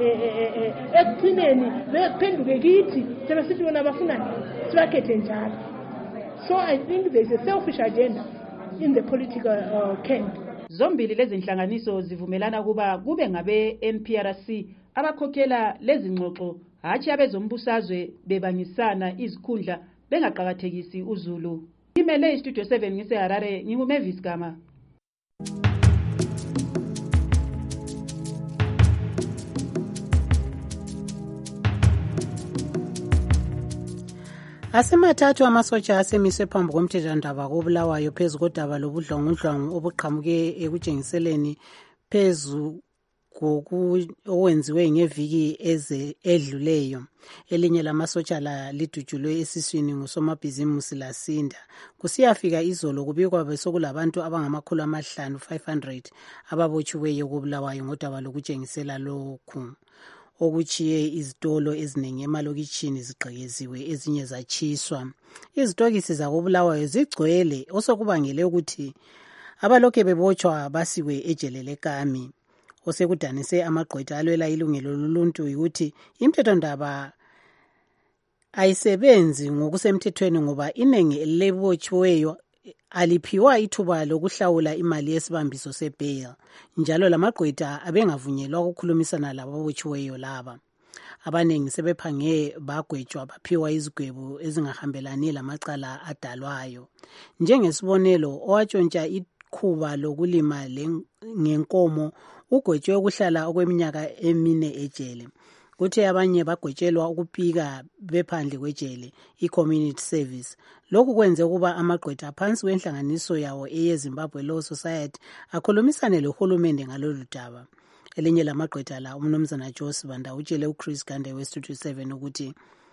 ekugcineni bephenduke kithi sebesithi bona bafuna sibakhethe njalo. So I think there's a selfish agenda in the political uh, camp. Zombili lezi nhlanganiso zivumelana kuba kube ngabe N P R C abakhokhela lezi ngxoxo hathi abezombusazwe bebangisana izikhundla bengaqhakathekisi uZulu. Imele iStudio seven ngiseHarare nginguMavis Gama. Asemathathu amasotsha asemiswe phambi komthethwandaba koBulawayo phezu kodaba lobudlwangudlwangu obuqhamuke ekutshengiseleni phezu okwenziwe ngeviki eze edluleyo. Elinye lamasotsha la lidutshulwe esiswini ngusomabhizimusi lasinda. Kusiyafika izolo kubikwa besokulabantu abangamakhulu amahlanu five hundred ababotshiweyo koBulawayo ngodaba lokutshengisela lokhu. Okuchiye izitolo eziningi emalokitshini zigqekeziwe ezinye zatshiswa. Izitokisi zakoBulawayo zigcwele osokubangele ukuthi abalokhe bebotshwa basiwe ejele leKami. Osekudanise amagqwetha alwela ilungelo loluntu ukuthi imthethondaba ayisebenzi ngokusemthethweni ngoba inengi elebotshiweyo aliphiwa ithuba lokuhlawula imali yesibambiso sebail njalo lamagqwetha abengavunyelwa ukukhulumisana lababotshiweyo laba. Abanengi sebephange bagwetshwa baphiwa izigwebo ezingahambelani lamacala adalwayo. Njengesibonelo owatshontsha ikhuba lokulima ngenkomo ugwetshwe ukuhlala okweminyaka emine ejele. kuthi abanye bagwetshelwa ukupika bephandle kwejele i-community service. Lokhu kwenze ukuba amagqwetha aphansi kwenhlanganiso yawo eyeZimbabwe Law Society akhulumisane lohulumende ngalolu daba. Elinye lamagqwetha la umnumzana Joe Sibanda utshele uChris Gande we-Studio seven ukuthi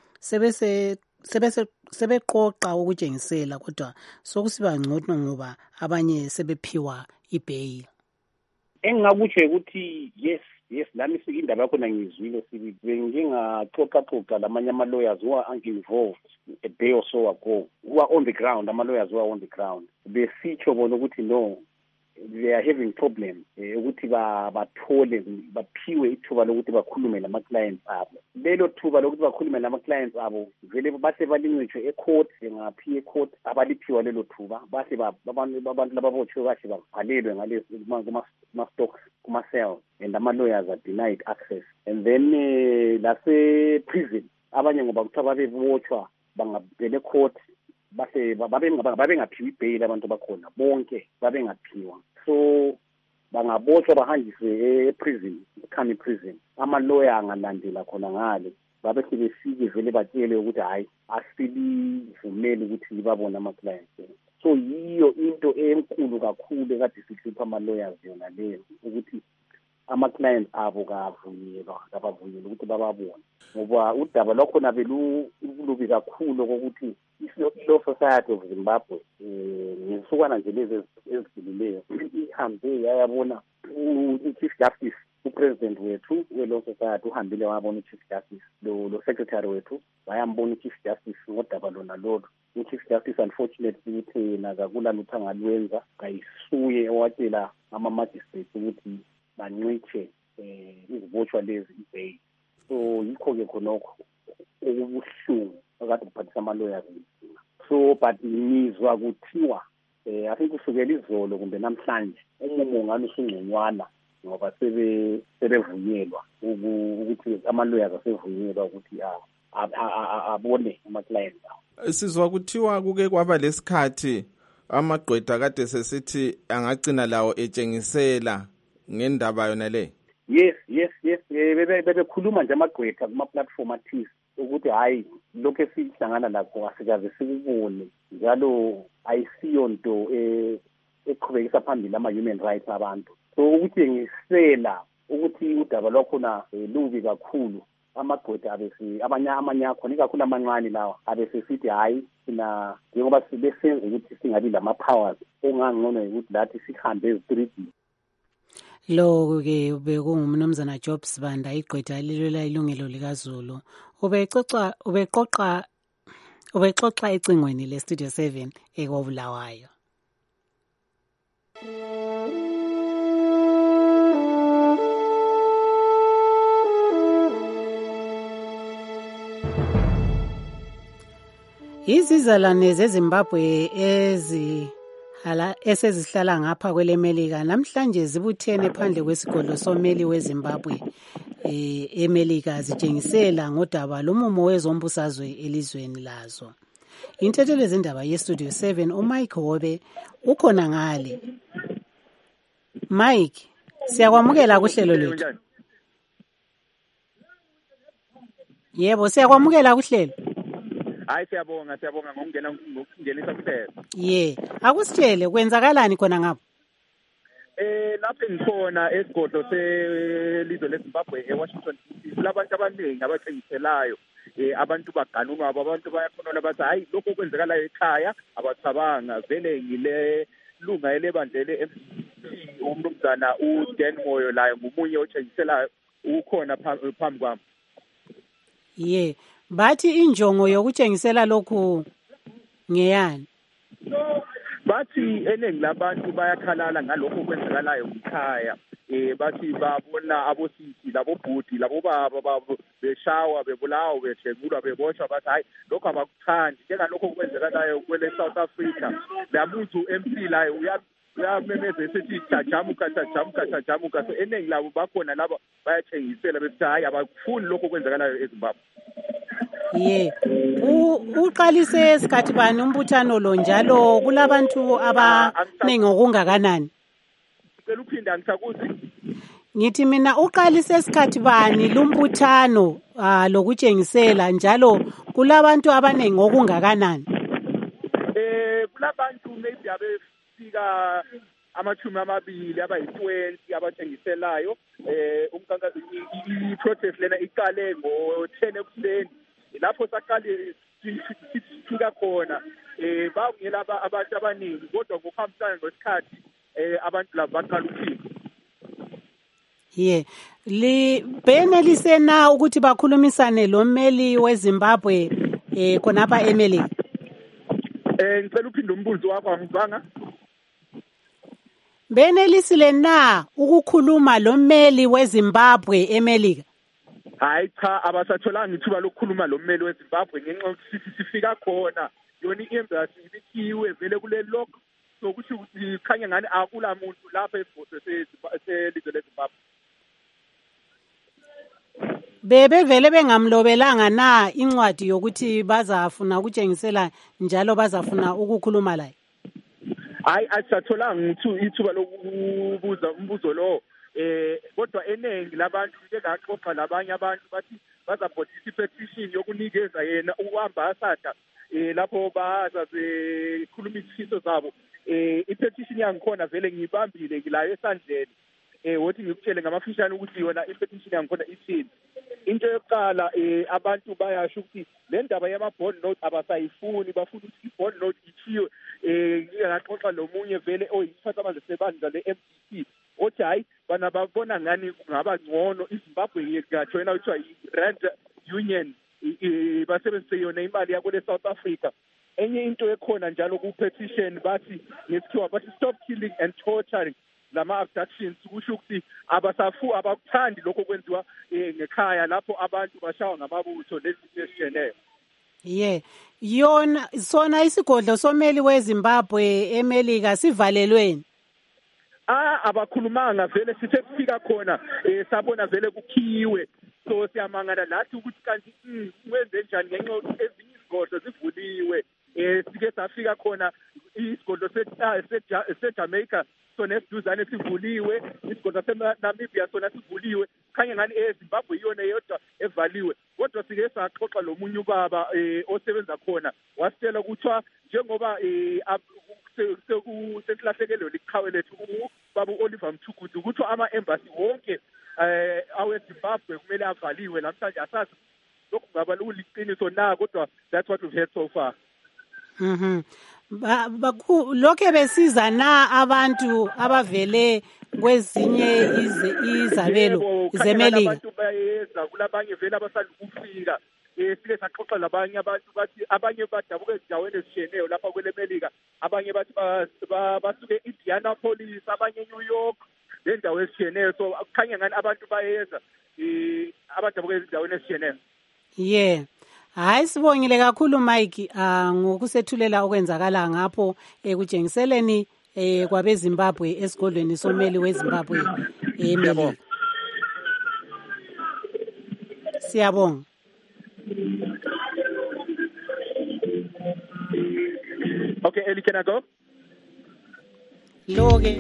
sebese sebese sebeqoqa ukutshengisela kodwa sokusiba ngcono ngoba abanye sebephiwa ibail. Engingakutsho ukuthi yes yes lami indaba yakhona ngizwile sibili bengingaxoxa xoxa lamanye ama lawyers who are involved a day or so ago who are on the ground, ama lawyers who are on the ground besitsho bona ukuthi no they are having problem ukuthi ba bathole baphiwe ithuba lokuthi bakhulume nama clients abo. Lelo thuba lokuthi bakhulume nama clients abo vele base balincitshwe ecourt, ngaphi ecourt abaliphiwa lelo thuba base abantu abantu lababotshwe kahle babhalelwe ngalezi kuma stocks kuma cells and ama lawyers are denied access. And then uh, lase prison abanye ngoba kuthiwa babebotshwa bangabele court base babe babengaphiwa ibail abantu bakhona bonke babengaphiwa, so bangabotshwa bahanjiswe e-prison, ecounty prison. Ama lawyer angalandela khona ngale babe sebefike vele batshele ukuthi hayi asibivumeli ukuthi libabone ama clients. So yiyo into enkulu kakhulu ekade sihlupha ama lawyers yona leyo ukuthi ama clients abo kavunyelwa kabavunyelwa ukuthi bababone, ngoba udaba lokho nabelu ulubi kakhulu ukuthi i-Law Society of Zimbabwe eh ngisukana nje lezi ezidlulileyo ihambe yayabona u-Chief Justice, uPresident wethu we-Law Society uhambile wabona u-Chief Justice lo lo secretary wethu bayambona u-Chief Justice ngodaba lona lolo. U-Chief Justice unfortunately uthe naza kula lutho angalwenza kayisuye owatshela ama-magistrates ukuthi bancitshe eh izibotshwa lezi ibail. So yikho ke khonokho okubuhlungu akade kuphathisa ama lawyers. So but nizwa kuthiwa eh I think kusukela izolo kumbe namhlanje umumo ngalo usungconywana ngoba sebe sebevunyelwa ukuthi ama lawyers asevunyelwa ukuthi abone ama clients. Sizwa kuthiwa kuke kwaba lesikhathi amagqwetha kade sesithi angagcina lawo etshengisela ngendaba yona le. Yes yes yes bebe bebekhuluma nje amagqwetha kuma platform athize ukuthi hayi lokho esihlangana lakho asikaze sikubone njalo ayisiyo nto eh eqhubekisa phambili ama human rights abantu. So ukuthi ngisela ukuthi udaba lokho na lubi kakhulu amagqwetha abesi abanye amanyakho nikakhulu amancane lawa abesesithi hayi sina njengoba sibesenza ukuthi singabi lama powers ongangcono ukuthi lathi sihambe ezitreetini. Lo ke bekungumnumzana Job Sibanda igqwetha lilwela ilungelo likaZulu ubexoxa ubeqoqa ubexoxa ecingweni le Studio seven ekobulawayo. Izizalwane zeZimbabwe ezi hala esezihlala ngapha kwelemelika namhlanje zibuthene phandle kwesigodlo someli weZimbabwe eh emelika zitshengisela ngodaba lomumo wezombusazwe elizweni lazo. Intethelo ezindaba yeStudio seven uMike Hobe ukhona ngale. Mike, siyakwamukela kuhlelo lethu. Yebo, siyakwamukela kuhlelo. Hayi siyabonga siyabonga ngokungena ngokungenisa kuhlelo. Ye, akusitshele kwenzakalani khona ngapha? Eh lapho ngikhona esigodlo selizwe leZimbabwe eWashington D C labantu abaningi abathengiselayo eh abantu baganunwa abantu bayakhona bathi hayi lokho kwenzakalayo ekhaya abathabanga vele ngile lunga elebandlele M P umnumzana uDan Moyo layo ngumunye othengiselayo ukhona phambi kwami. Ye, bathi injongo yokutshengisela lokhu ngeyani? Bathi eningi labantu bayakhalala ngalokho kwenzakalayo ekhaya. Eh bathi babona abosisi labobhudi labobaba babo beshawa bebulawa bethengulwa beboshwa bathi hayi lokho abakuthandi njengalokho kwenzakalayo kwele South Africa. Lamuntu M P layo uya uyamemeza esithi jajamuka jajamuka jajamuka. So eningi labo bakhona laba bayathengisela bethi hayi abakufuni lokho kwenzakalayo eZimbabwe. Ye, uqalise esikhathi bani umbuthano lo njalo kulabantu abaningi okungakanani? Ngicela uphinda ngisakuthi. ngithi mina uqalise isikhathi bani lumbuthano uh, lokutshengisela njalo kulabantu abaningi ngokungakanani? Eh kulabantu maybe abefika amachumi amabili abayi-twenty abatshengiselayo. Eh umkhankaso i-protest lena iqale ngo-ten ekuseni lapho saqale sifika khona eh bawungela abantu abaningi kodwa ngokuhambisana nesikhathi eh abantu laba baqala ukufika. Ye li benelise na ukuthi bakhulumisane lo mmeli weZimbabwe eh khonapha eMelika? Eh ngicela uphinde umbuzo wakho angizwanga. Benelisile na ukukhuluma lo mmeli weZimbabwe eMelika? Hayi cha abasatholanga ithuba lokukhuluma lo mmeli weZimbabwe ngenxa yokuthi sifika khona yona i-embassy ibithiwe vele kule log sokuthi kukhanya ngani akula muntu lapha esibhodwe selizwe leZimbabwe. Bebe vele bengamlobelanga na incwadi yokuthi bazafuna ukutshengisela njalo bazafuna ukukhuluma la? Hayi asatholanga ngithu ithuba lokubuza umbuzo lo eh kodwa eningi labantu ke ngaxoxa labanye abantu bathi bazabhodisa i-petition yokunikeza yena uambassador eh lapho baza bekhuluma isifiso zabo. Eh i-petition yangikhona vele ngiyibambile ngilayo esandleni eh wothi ngikutshele ngamafishane ukuthi yona i-petition yangikhona ithini. Into yokuqala eh abantu bayasho ukuthi le ndaba yama-bond note abasayifuni bafuna ukuthi i-bond note ithiwe eh ngiyaqoqa lomunye vele oyisiphathamandla sebandla le-M D C othi hayi bana babona ngani kungaba ngcono iZimbabwe ngajoyina kuthiwa i-Rand Union basebenzise yona imali yakule South Africa. Enye into ekhona njalo ku-petition bathi ngesikhiwa bathi stop killing and torturing lama abductions kusho ukuthi abasafu abakuthandi lokho kwenziwa ngekhaya lapho abantu bashawa ngamabutho lezinto ezisheneyo. Ye yona sona isigodlo someli weZimbabwe eMelika sivalelweni. Ah abakhulumanga vele sithe kufika khona eh sabona vele kukhiwe so siyamangala lathi ukuthi kanti kwenze njani ngenxa yokuthi ezinye izigodlo zivuliwe eh sike safika khona isigodlo seJamaica sona esiduzane sivuliwe isigodlo seNamibia sona sivuliwe khanye ngani eZimbabwe iyona yodwa evaliwe kodwa sike saxoxa lomunye ubaba eh osebenza khona wasitshela ukuthi njengoba eh sekulahlekelwe liqhawe lethu ubaba Oliver Mthukuthu ukuthi ama-embassy wonke eh aweZimbabwe kumele avaliwe namhlanje asazi lokhu kungaba luliqiniso na kodwa that's what we've heard so far. Mhm. Lokho besiza na abantu abavele kwezinye izabelo zeMelika? Abantu bayeza kulabanye vele abasanda ukufika eh sike saxoxa labanye abantu bathi abanye badabuka ezindaweni ezisheneyo lapha kwele Melika abanye bathi basuke eIndianapolis abanye eNew York lendawo ezisheneyo so kukhanya ngani abantu bayeza eh abadabuka ezindaweni ezisheneyo. Yeah. Hayi sibongile kakhulu Mike ah ngokusethulela okwenzakala ngapho ekujengiseleni eh kwabeZimbabwe esigodlweni someli weZimbabwe eMelika. Siyabonga. Okay, Eli, can I go? Loge.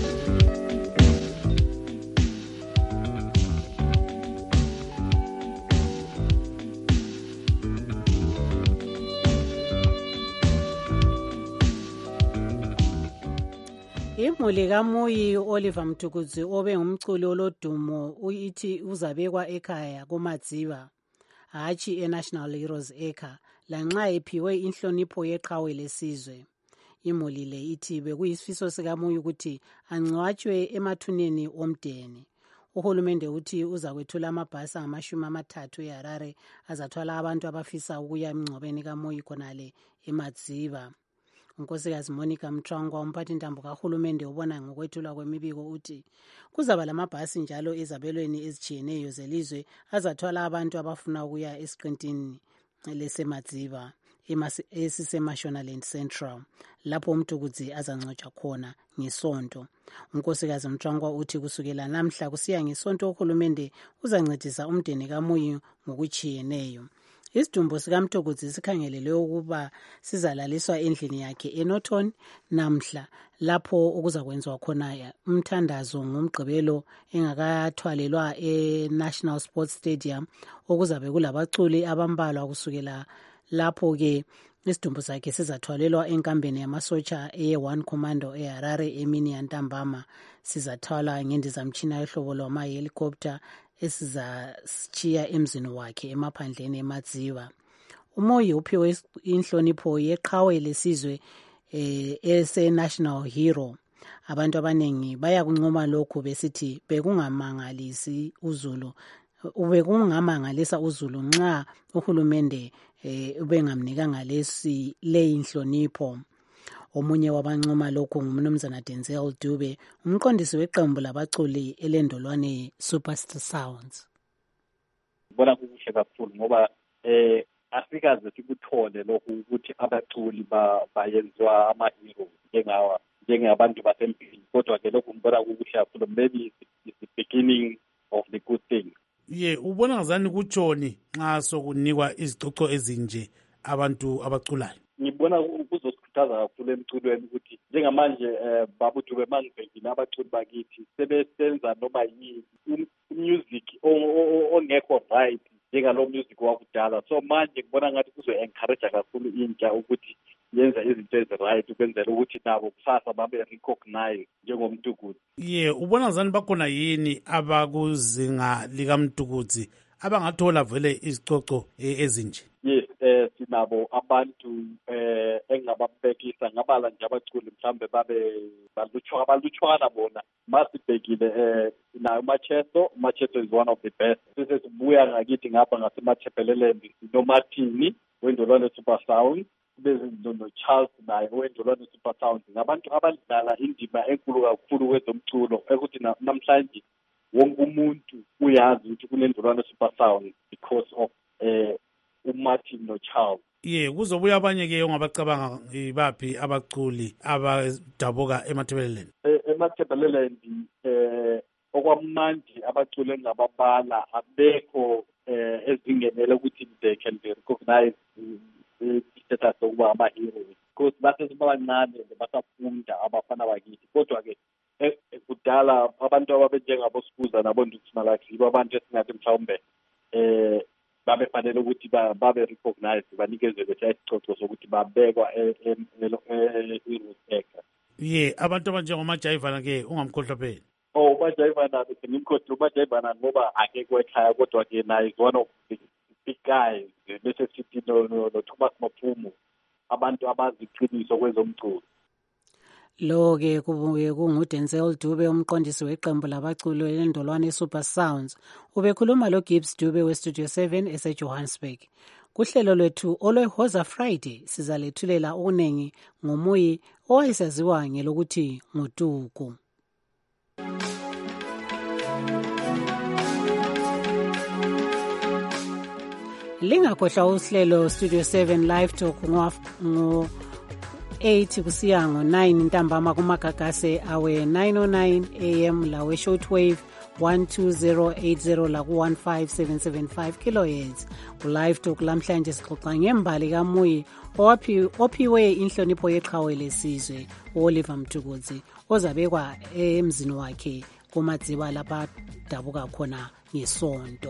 Imuli kaMuyi Oliver Mthukuthu obe ngumculi olodumo uyithi uzabekwa ekhaya koMadziva hatshi eNational Heroes Acre lanxa ephiwe inhlonipho yeqhawe lesizwe. Imuli le ithi bekuyisifiso sikaMuyi ukuthi angcwatshwe emathuneni omdeni. Uhulumende uthi uzakwethula amabhasi amashumi amathathu eHarare azathwala abantu abafisa ukuya emngcwabeni kaMuyi khonale eMadziva. Unkosikazi Monica Mthwangwa umphathintambo kahulumende ubona ngokwethulwa kwemibiko uthi kuzaba lamabhasi njalo ezabelweni ezijiyeneyo zelizwe azathwala abantu abafuna ukuya esiqintini leseMadziva esiseMashonaland Central lapho uMthukuthu azangcwatshwa khona ngesonto. Unkosikazi Mthwangwa uthi kusukela namhla kusiya ngesonto uhulumende uzancedisa umndeni kaMuyi ngokuchiyeneyo. Isidumbu sikamthokozi sikhangelelwe ukuba sizalaliswa endlini yakhe eNorton namhla lapho okuzakwenziwa khona umthandazo ngomgqibelo engakathwalelwa eNational Sports Stadium okuzabe kulabaculi abambalwa kusukela lapho-ke isidumbu sakhe sizathwalelwa enkambeni yamasotsha eye-one commando eHarare emini yantambama. Sizathwala ngendizamtshina yohlobo lwama-helicopter esizasitshiya emzini wakhe emaphandleni emadziva. Umoyi uphiwe inhlonipho yeqhawe lesizwe eh, ese-national hero. Abantu abaningi bayakuncoma lokhu besithi bekungamangalisi uZulu ubekungamangalisa uZulu nxa uhulumende eh, ubengamnikanga lesi le inhlonipho. Omunye wabancoma lokhu ngumnumzana Denzel Dube, umqondisi weqembu labaculi elendolwane Superstar Sounds. Bona kuhle kakhulu ngoba eh asikaze sikuthole lokhu ukuthi abaculi bayenziwa ama-hero njengawa njengabantu basempilini, kodwa ke lokhu ngibona kuhle kakhulu. Maybe it's the beginning of the good thing. Ye ubona ngazani kutshoni nxa sokunikwa izicoco ezinje abantu abaculayo? Ngibona kuzosikhuthaza kakhulu emculweni ukuthi njengamanje eh babuthi bemangibhekile abaculi bakithi sebesenza noma yini music ongekho right njengalo music wakudala. So manje ngibona ngathi kuzo-encourage kakhulu intsha ukuthi yenza izinto ezi-right ukwenzela ukuthi nabo kusasa babe recognize njengomtukudzi. Ye ubona ngazani bakhona yini abakuzinga likamtukudzi abangathola vele izicoco ezinje? Yes, eh sinabo abantu eh engababhekisa ngabala nje abaculi mhlambe babe balutshwa balutshwana bona masibhekile eh nayo Macheso. Macheso is one of the best. Sise sibuya ngakithi ngapha ngasemathepheleleni noMartini wendolwane Super Sound bezinto no Charles naye wendolwane Super Sound. Ngabantu abadlala indima enkulu kakhulu kwezomculo ukuthi namhlanje wonke umuntu uyazi ukuthi kunendolwane Super Sound because of eh uMartin no Charles. Ye kuzobuya abanye ke ongabacabanga ibaphi abaculi abadabuka emathebeleleni? Emathebeleleni eh okwamanje abaculi engababala abekho eh ezingenele ukuthi they can be recognized status okuba ama-hero because base sibancane basafunda abafana bakithi, kodwa ke kudala abantu ababenjengabo Sibuza nabo Ndukusimalakhe yibo abantu esingathi mhlawumbe eh babefanele ukuthi babe recognized banikezwe isicoco sokuthi babekwa e-respect. Ye abantu abanjengomajayivana ke ungamkhohlwa phela. Oh umajayivana ngimkhohlwa umajayivana ngoba akekho ekhaya, kodwa ke naye is one of the big guys bese sithi no no Thomas Maphumo, abantu abaziqiniso kwezomculo. Lo ke kubuye kunguDenzel Dube umqondisi weqembu labaculi elendolwane Super Sounds. Ubekhuluma lo Gibbs Dube weStudio seven eseJohannesburg. Kuhlelo lwethu olweHoza Friday sizalethulela okunengi ngomuyi owayesaziwa ngelokuthi nguTuku. Lingakhohlwa uhlelo Studio seven Live Talk ngo eight kusiya ngo nine ntambama kumagagase awe nine oh nine A M lawe shortwave one two zero eight zero la ku one five seven seven five kilohertz. Ku-live talk lamhlanje sixoxa ngembali kamuyi ophiwe inhlonipho yeqhawe lesizwe uOliver Mtukudzi ozabekwa emzini wakhe kumadziba lapha dabuka khona ngesonto.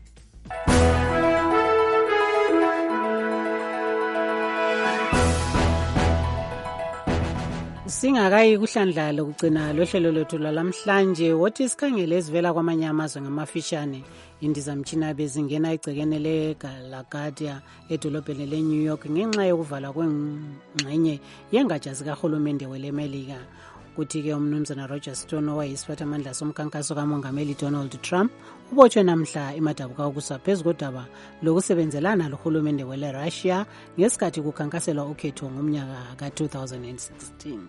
Singakayi kuhlandla ukugcina lohlelo lwethu lwalamhlanje wothi sikhangele ezivela kwamanye amazwe ngamafishane indizamtshina bezingena egcekeni leGalagadia edolobheni leNew York ngenxa yokuvalwa kwengxenye yengatsha zikahulumende welemelika. Kuthi-ke umnumzana Roger Stone owayisiphathamandla somkhankaso kamongameli Donald Trump ubotshwe namhla emadabuka ukusa phezu kodaba lokusebenzelana lohulumende wele Russia ngesikhathi kukhankaselwa ukhetho ngomnyaka ka two thousand sixteen.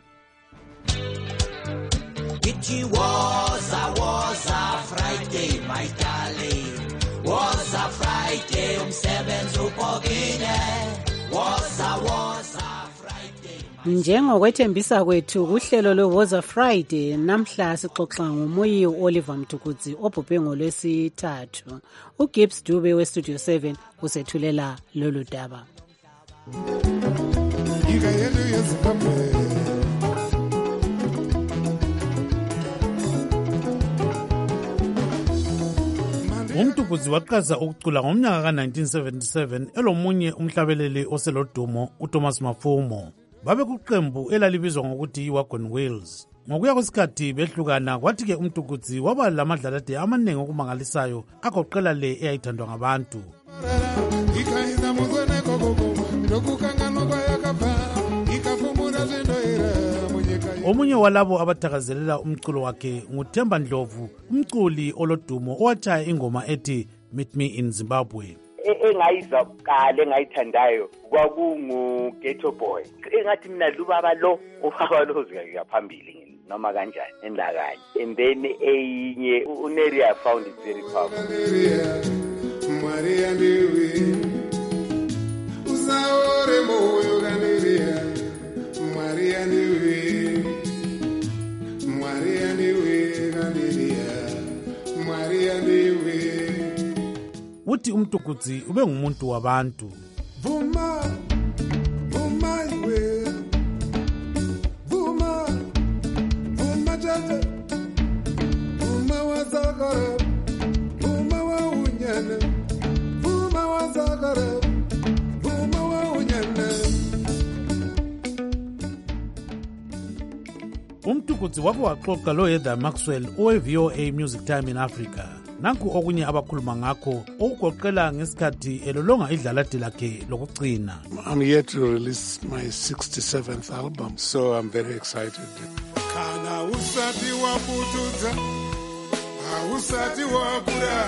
It was a was a Friday, my darling. Was a Friday, umsebenzi upokile. Was a was a Friday. Njengokwethembisa kwethu kuhlelo lweWoza Friday, namhla sixoxa ngoMoyi Oliver Mtukudzi obhubhe ngolwesithathu. uGibbs Dube weStudio seven usethulela lolu daba. uMtukudzi waqhaza ukucula ngomnyaka ka nineteen seventy-seven elomunye umhlabeleli oselodumo uThomas Mafumo. Babe kuqembu elalibizwa ngokuthi iWagon Wheels. Ngokuya kwesikhathi behlukana, kwathi ke uMtukudzi waba lamadlalade amaningi okumangalisayo agoqela le eyayithandwa ngabantu. Omunye walabo abathakazelela umculo wakhe nguThemba Ndlovu, umculi olodumo owatshaya ingoma ethi Meet Me in Zimbabwe. Engayizwa kale engayithandayo kwakungu Ghetto Boy. Engathi mina lubaba lo ubaba lo uzika phambili noma kanjani endakanye. And then eyinye uNeria found it very powerful. Maria Dewi usaore moyo ganeria Maria Dewi Maria Dewi ganeria Maria Dewi. Uthi uMtukudzi ube ngumuntu wabantu. Vuma vuma iwe vuma vuma jaja vuma wazagara vuma wa unyana vuma wazagara vuma wa unyana. uMtukudzi wabo waxoxa lo Heather Maxwell owe-V O A Music Time in Africa. Nanku okunye abakhuluma ngakho okugoqela ngesikhathi elolonga idlalade lakhe lokugcina. I'm here to release my sixty-seventh album, so I'm very excited. Kana usati waputudza ausati wakura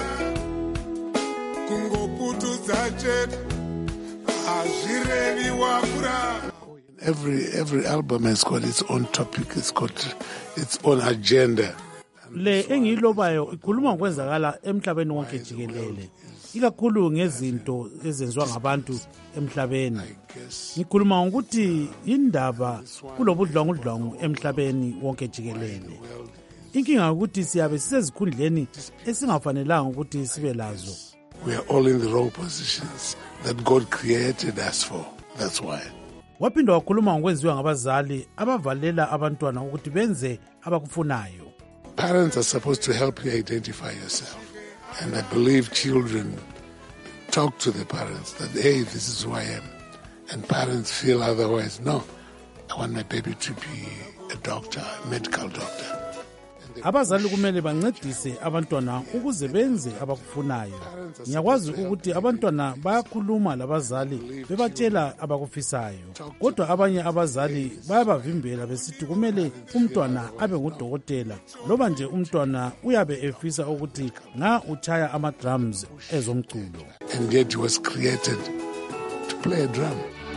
kungoputudza chete azvirevi wakura. Every every album has got its own topic, it's got its own agenda. Le engiyilobayo ikhuluma ngokwenzakala emhlabeni wonke jikelele, ikakhulu ngezinto ezenziwa ngabantu emhlabeni. Ngikhuluma ngokuthi indaba kulobudlwangudlwangu emhlabeni wonke jikelele. Inkinga ukuthi siyabe sisezikhundleni esingafanelanga ukuthi sibe lazo. We are all in the wrong positions that God created us for. That's why. Waphinda wakhuluma ngokwenziwa ngabazali abavalela abantwana ukuthi benze abakufunayo. Parents are supposed to help you identify yourself. And I believe children talk to the parents that, hey, this is who I am. And parents feel otherwise. No, I want my baby to be a doctor, a medical doctor. Abazali kumele bancedise abantwana ukuze benze abakufunayo. Ngiyakwazi ukuthi abantwana bayakhuluma labazali bebatshela abakufisayo. Kodwa abanye abazali bayabavimbela besithi kumele umntwana abe ngudokotela loba nje umntwana uyabe efisa ukuthi nga uchaya ama drums ezomculo. And yet he was created to play a drum.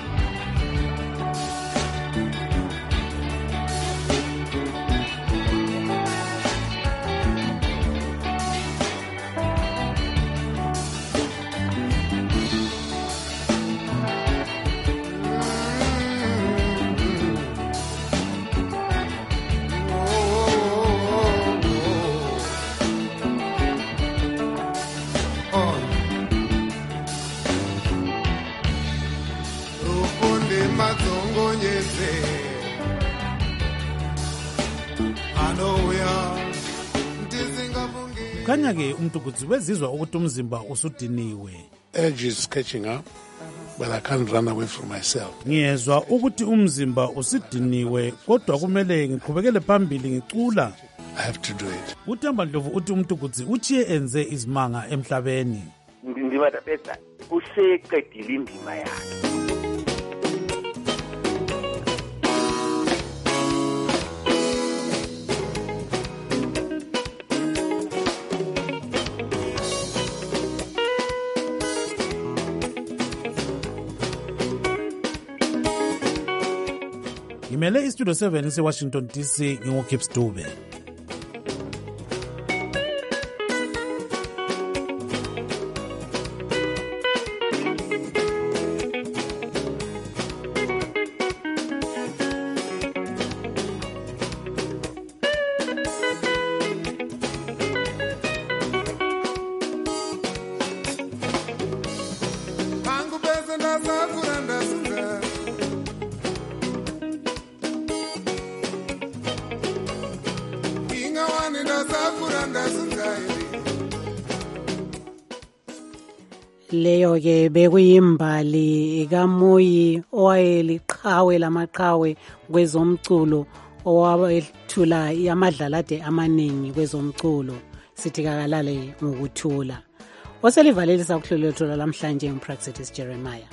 Kanya ke uMtukudzi wezizwa ukuthi umzimba usudiniwe. Edge is catching up, but I can't run away from myself. Ngiyezwa ukuthi umzimba usidiniwe kodwa kumele ngiqhubekele phambili ngicula. I have to do it. uThemba Ndlovu uthi uMtukudzi uchiye enze izimanga emhlabeni. Ndibada pesa useqedile indima yakhe. Ngimele iStudio seven eseWashington D C nginguGibbs Dube. ndisingawani ndasakura ndasingairi. Leyo-ke bekuyimbali kaMoyi owayeliqhawe lamaqhawe kwezomculo owethula amadlalade amaningi kwezomculo. Sithi kakalale ngokuthula. Oselivalelisa ukuhlelo lethu lamhlanje nguPraxetis Jeremiah.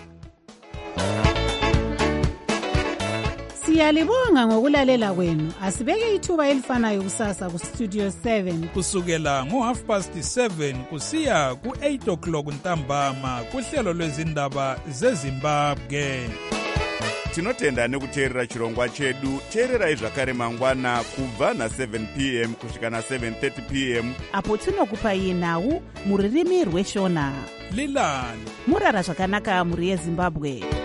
Siyalibonga ngokulalela kwenu. Asibeke ithuba elifanayo kusasa ku Studio seven kusukela ngo half past seven kusiya ku eight o'clock ntambama kuhlelo lwezindaba zeZimbabwe. Tinotenda nekuteerera chirongwa chedu. Teererai zvakare mangwana kubva na seven p m kusvika na seven thirty p m apo tinokupai nhau muririmi rweshona. Lilani murara zvakanaka muri yeZimbabwe.